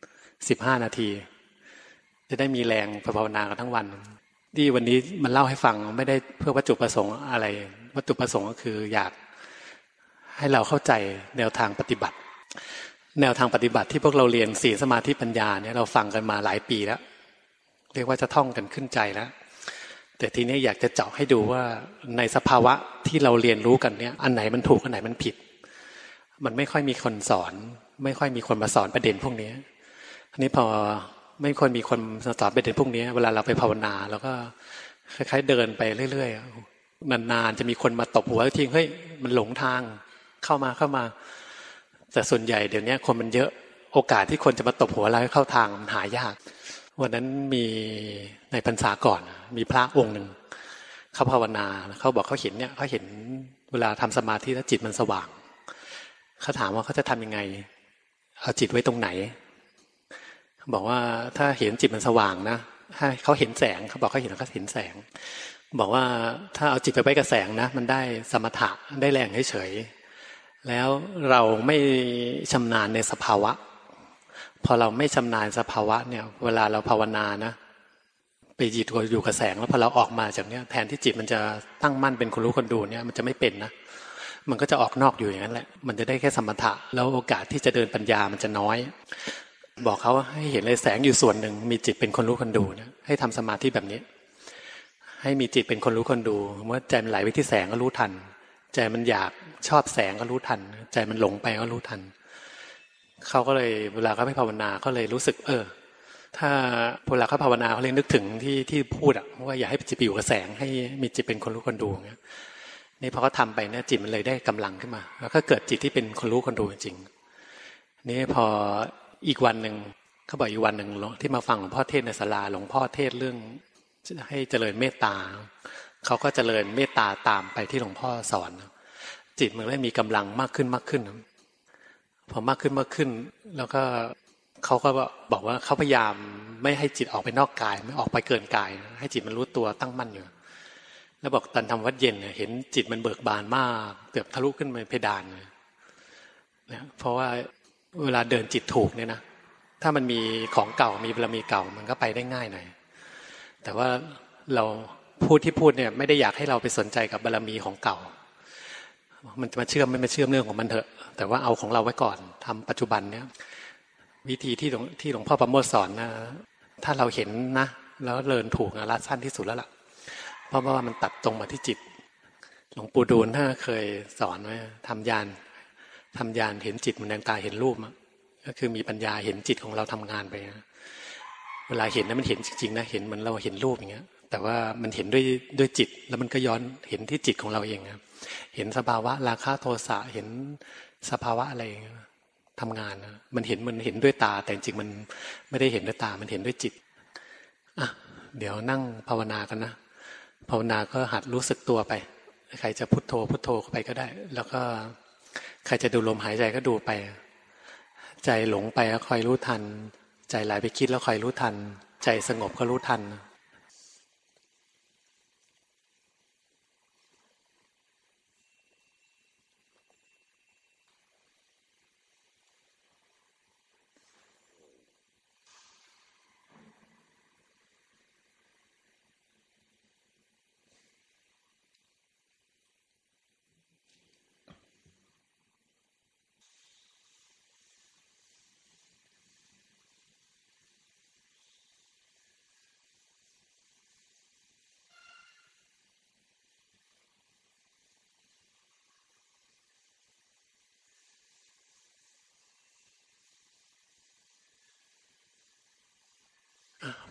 A: 15 นาทีจะได้มีแรงภาวนากันทั้งวันที่วันนี้มันเล่าให้ฟังไม่ได้เพื่อวัตถุประสงค์อะไรวัตถุประสงค์ก็คืออยากให้เราเข้าใจแนวทางปฏิบัติแนวทางปฏิบัติที่พวกเราเรียนศีลสมาธิปัญญาเนี่ยเราฟังกันมาหลายปีแล้วเรียกว่าจะท่องกันขึ้นใจแล้วแต่ทีนี้อยากจะเจาะให้ดูว่าในสภาวะที่เราเรียนรู้กันเนี่ยอันไหนมันถูกอันไหนมันผิดมันไม่ค่อยมีคนสอนไม่ค่อยมีคนมาสอนประเด็นพวกนี้อันนี้พอไม่ค่อยมีคนสอนประเด็นพวกนี้เวลาเราไปภาวนาเราก็คล้ายๆเดินไปเรื่อยๆนานๆจะมีคนมาตบหัวทิ้งเฮ้ยมันหลงทางเข้ามาแต่ส่วนใหญ่เดี๋ยวนี้คนมันเยอะโอกาสที่คนจะมาตบหัวเราให้เข้าทางมันหายากวันนั้นมีในพรรษาก่อนมีพระองค์หนึ่งเขาภาวนาเขาบอกเขาเห็นเนี่ยเขาเห็นเวลาทำสมาธิแล้วจิตมันสว่างเขาถามว่าเขาจะทำยังไงเอาจิตไว้ตรงไหนบอกว่าถ้าเห็นจิตมันสว่างนะถ้าเขาเห็นแสงเขาบอกเขาเห็นแล้วเขาเห็นแสงบอกว่าถ้าเอาจิตไปไว้กับแสงนะมันได้สมถะได้แรงเฉยๆแล้วเราไม่ชำนาญในสภาวะพอเราไม่ชำนาญสภาวะเนี่ยเวลาเราภาวนานะไปจิตอยู่กับแสงแล้วพอเราออกมาจากเนี้ยแทนที่จิตมันจะตั้งมั่นเป็นคนรู้คนดูเนี่ยมันจะไม่เป็นนะมันก็จะออกนอกอยู่อย่างนั้นแหละมันจะได้แค่สมถะแล้วโอกาสที่จะเดินปัญญามันจะน้อยบอกเขาให้เห็นเลยแสงอยู่ส่วนหนึ่งมีจิตเป็นคนรู้คนดูนะให้ทำสมาธิแบบนี้ให้มีจิตเป็นคนรู้คนดูเมื่อใจมันไหลไปที่แสงก็รู้ทันใจมันอยากชอบแสงก็รู้ทันใจมันหลงไปก็รู้ทันเขาก็เลยเวลาเขาไปภาวนาเขาเลยรู้สึกถ้าเวลาเขาภาวนาเขาเลยนึกถึงที่พูดว่าอยากให้จิตไปอยู่กับแสงให้มีจิตเป็นคนรู้คนดูเงี้ยนี่พอเขาทำไปเนี่ยจิตมันเลยได้กำลังขึ้นมาแล้วก็เกิดจิตที่เป็นคนรู้คนดูจริงนี่พออีกวันหนึ่งเขาบอกอีกวันหนึ่งที่มาฟังหลวงพ่อเทศในศาลาหลวงพ่อเทศเรื่องให้เจริญเมตตาเขาก็เจริญเมตตาตามไปที่หลวงพ่อสอนจิตมันได้มีกำลังมากขึ้นพอมากขึ้นแล้วก็เขาก็บอกว่าเขาพยายามไม่ให้จิตออกไปนอกกายไม่ออกไปเกินกายให้จิตมันรู้ตัวตั้งมั่นอยู่แล้วบอกตอนทำวัดเย็นเห็นจิตมันเบิกบานมากเกือบทะลุขึ้นไปเพดานเลยนะเพราะว่าเวลาเดินจิตถูกเนี่ยนะถ้ามันมีของเก่ามีบารมีเก่ามันก็ไปได้ง่ายหน่อยแต่ว่าเราพูดเนี่ยไม่ได้อยากให้เราไปสนใจกับบารมีของเก่ามันจะมาเชื่อมไม่มาเชื่อมเรื่องของมันเถอะแต่ว่าเอาของเราไว้ก่อนทำปัจจุบันเนี่ยวิธีที่หลวงพ่อประโมทสอนนะถ้าเราเห็นนะแล้วเดินถูกนะรัดสั้นที่สุดแล้วล่ะเพราะว่ามันตัดตรงมาที่จิตหลวงปู่ดูลถ้าเคยสอนไว้ทำญาณเห็นจิตมันแดงตาเห็นรูปก็คือมีปัญญาเห็นจิตของเราทำงานไปนะเวลาเห็นนะมันเห็นจริงๆนะเห็นเหมือนเราเห็นรูปอย่างเงี้ยแต่ว่ามันเห็นด้วยจิตแล้วมันก็ย้อนเห็นที่จิตของเราเองนะเห็นสภาวะราคะโทสะเห็นสภาวะอะไรทำงานนะมันเห็นด้วยตาแต่จริงมันไม่ได้เห็นด้วยตามันเห็นด้วยจิตเดี๋ยวนั่งภาวนากันนะภาวนาก็หัดรู้สึกตัวไปใครจะพุทโธไปก็ได้แล้วก็ใครจะดูลมหายใจก็ดูไปใจหลงไปก็คอยรู้ทันใจไหลไปคิดแล้วคอยรู้ทันใจสงบก็รู้ทัน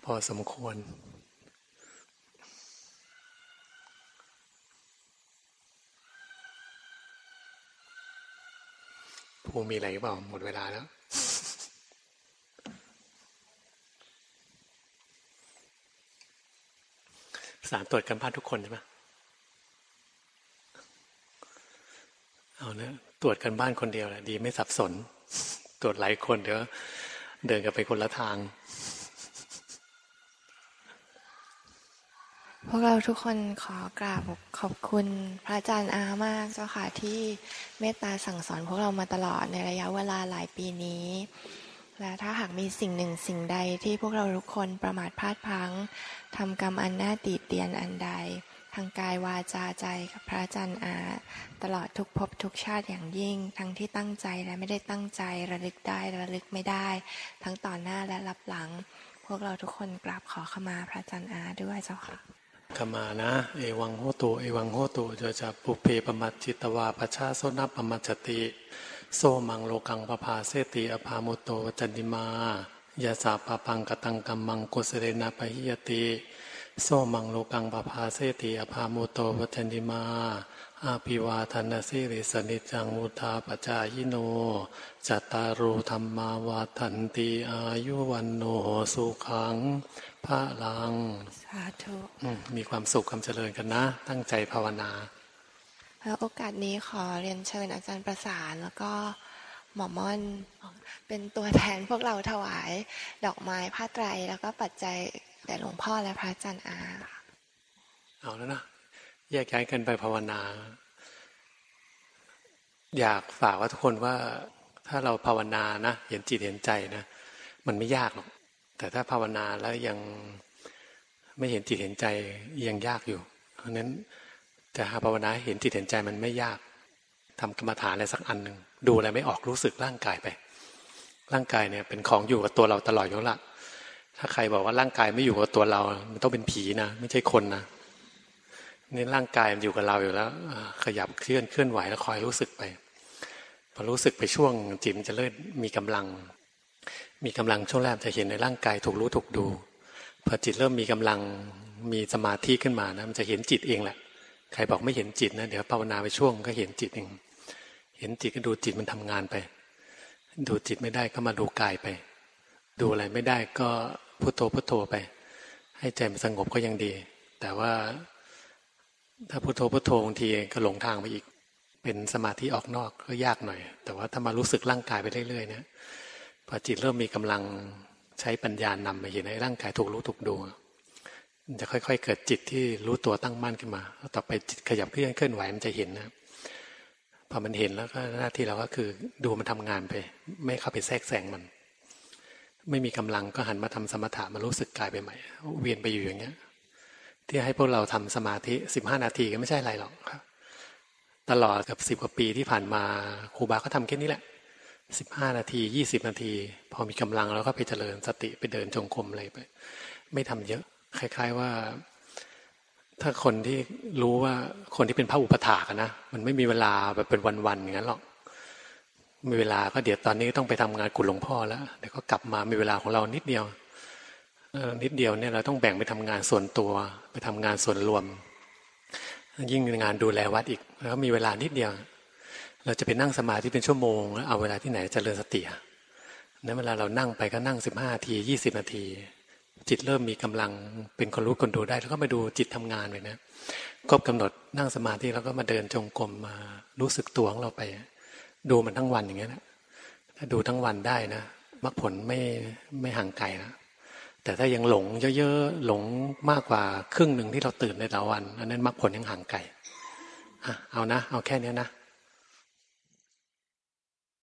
A: พอสมควรภูมิมีอะไรเปล่าหมดเวลาแล้วสารตรวจกันบ้านทุกคนใช่ไหมเอานะตรวจกันบ้านคนเดียวแหละดีไม่สับสนตรวจหลายคนเดี๋ยวเดินกันไปคนละทาง
B: พวกเราทุกคนขอกราบขอบคุณพระอาจารย์อามากเจ้าค่ะที่เมตตาสั่งสอนพวกเรามาตลอดในระยะเวลาหลายปีนี้และถ้าหากมีสิ่งหนึ่งสิ่งใดที่พวกเราทุกคนประมาทพลาดพลั้งทำกรรมอันน่าติเตียนอันใดทางกายวาจาใจกับพระอาจารย์อาตลอดทุกภพทุกชาติอย่างยิ่งทั้งที่ตั้งใจและไม่ได้ตั้งใจระลึกได้ระลึกไม่ได้ทั้งต่อหน้าและรับหลังพวกเราทุกคนกราบขอขมาพระอาจารย์อาด้วยเจ้าค่ะ
A: ขมานะเอวังโหตุเอวังโหตุจะปุเพปมัจจิตวาปชาโสนปมัจจติโสมังโลกังปภาเสติอภาโมโตจันติมายาสาปปังกตังกัมมังกุสเรนะปะหิยติโสมังโลกังปภาเสติอภาโมโตจันติมาอาภิวาทนาสิริสนิจังมุทาปจายโนจัตตารุธรรมาวาทันติอายุวันโนสุขังพระลัง
B: สาธุ
A: มีความสุขความเจริญกันนะตั้งใจภาวนา
B: แล้วโอกาสนี้ขอเรียนเชิญอาจารย์ประสานแล้วก็หมอม่อนเป็นตัวแทนพวกเราถวายดอกไม้ผ้าไตรแล้วก็ปัจจัยแด่หลวงพ่อและพระอาจารย์อา
A: เอาแล้วนะแยกย้ายกันไปภาวนาอยากฝากว่าทุกคนว่าถ้าเราภาวนานะเห็นจิตเห็นใจนะมันไม่ยากหรอกแต่ถ้าภาวนาแล้วยังไม่เห็นจิตเห็นใจยังยากอยู่เพราะนั้นแต่หาภาวนาเห็นจิตเห็นใจมันไม่ยากทำกรรมฐานอะไรสักอันหนึ่งดูอะไรไม่ออกรู้สึกร่างกายไปร่างกายเนี่ยเป็นของอยู่กับตัวเราตลอดอยู่แล้วถ้าใครบอกว่าร่างกายไม่อยู่กับตัวเรามันต้องเป็นผีนะไม่ใช่คนนะนี่ร่างกายมันอยู่กับเราอยู่แล้วขยับเคลื่อนไหวแล้วคอยรู้สึกไปพอรู้สึกไปช่วงจิตมันจะเริ่มมีกำลังช่วงแรกจะเห็นในร่างกายถูกรู้ถูกดูพอจิตเริ่มมีกำลังมีสมาธิขึ้นมานะมันจะเห็นจิตเองแหละใครบอกไม่เห็นจิตนะเดี๋ยวภาวนาไปช่วงก็เห็นจิตเองเห็นจิตก็ดูจิตมันทำงานไปดูจิตไม่ได้ก็มาดูกายไปดูอะไรไม่ได้ก็พุทโธพุทโธไปให้ใจมันสงบก็ยังดีแต่ว่าถ้าพุทโธพุทโธบางทีก็หลงทางไปอีกเป็นสมาธิออกนอกก็ยากหน่อยแต่ว่าถ้ามารู้สึกร่างกายไปเรื่อยๆเนี่ยพอจิตเริ่มมีกำลังใช้ปัญญานำไปเห็นในร่างกายถูกรู้ถูกดูมันจะค่อยๆเกิดจิตที่รู้ตัวตั้งมั่นขึ้นมาแล้วต่อไปจิตขยับเคลื่อนไหวมันจะเห็นนะพอมันเห็นแล้วก็หน้าที่เราก็คือดูมันทำงานไปไม่เข้าไปแทรกแซงมันไม่มีกำลังก็หันมาทำสมถะมารู้สึกกายไปใหม่เวียนไปอยู่อย่างเงี้ยที่ให้พวกเราทำสมาธิ15 นาทีก็ไม่ใช่อะไรหรอกครับตลอดกับ10 กว่าปีที่ผ่านมาครูบาก็ทำแค่นี้แหละ15 นาที20 นาทีพอมีกำลังแล้วก็ไปเจริญสติไปเดินจงกรมอะไรไปไม่ทำเยอะคล้ายๆว่าถ้าคนที่รู้ว่าคนที่เป็นพระอุปถากนะมันไม่มีเวลาแบบเป็นวันๆอย่างนั้นหรอกมีเวลาก็เดี๋ยวตอนนี้ต้องไปทำงานกุฎหลวงพ่อแล้วเดี๋ยวก็กลับมามีเวลาของเรานิดเดียวเนี่ยเราต้องแบ่งไปทำงานส่วนตัวไปทำงานส่วนรวมยิ่งงานดูแลวัดอีกแล้วมีเวลานิดเดียวเราจะไปนั่งสมาธิเป็นชั่วโมงแล้วเอาเวลาที่ไหนเจริญสตินั้นเวลาเรานั่งไปก็นั่ง15 นาที20 นาทีจิตเริ่มมีกำลังเป็นคนรู้คนดูได้แล้วก็มาดูจิตทำงานไปนะครบกำหนดนั่งสมาธิแล้วก็มาเดินจงกรมมารู้สึกตัวของเราไปดูมันทั้งวันอย่างเงี้ยนะถ้าดูทั้งวันได้นะมรรคผลไม่ห่างไกลนะแต่ถ้ายังหลงเยอะๆหลงมากกว่าครึ่งหนึ่งที่เราตื่นในแต่ละวันอันนั้นมรรคผลยังห่างไกลเอานะเอาแค่นี้นะ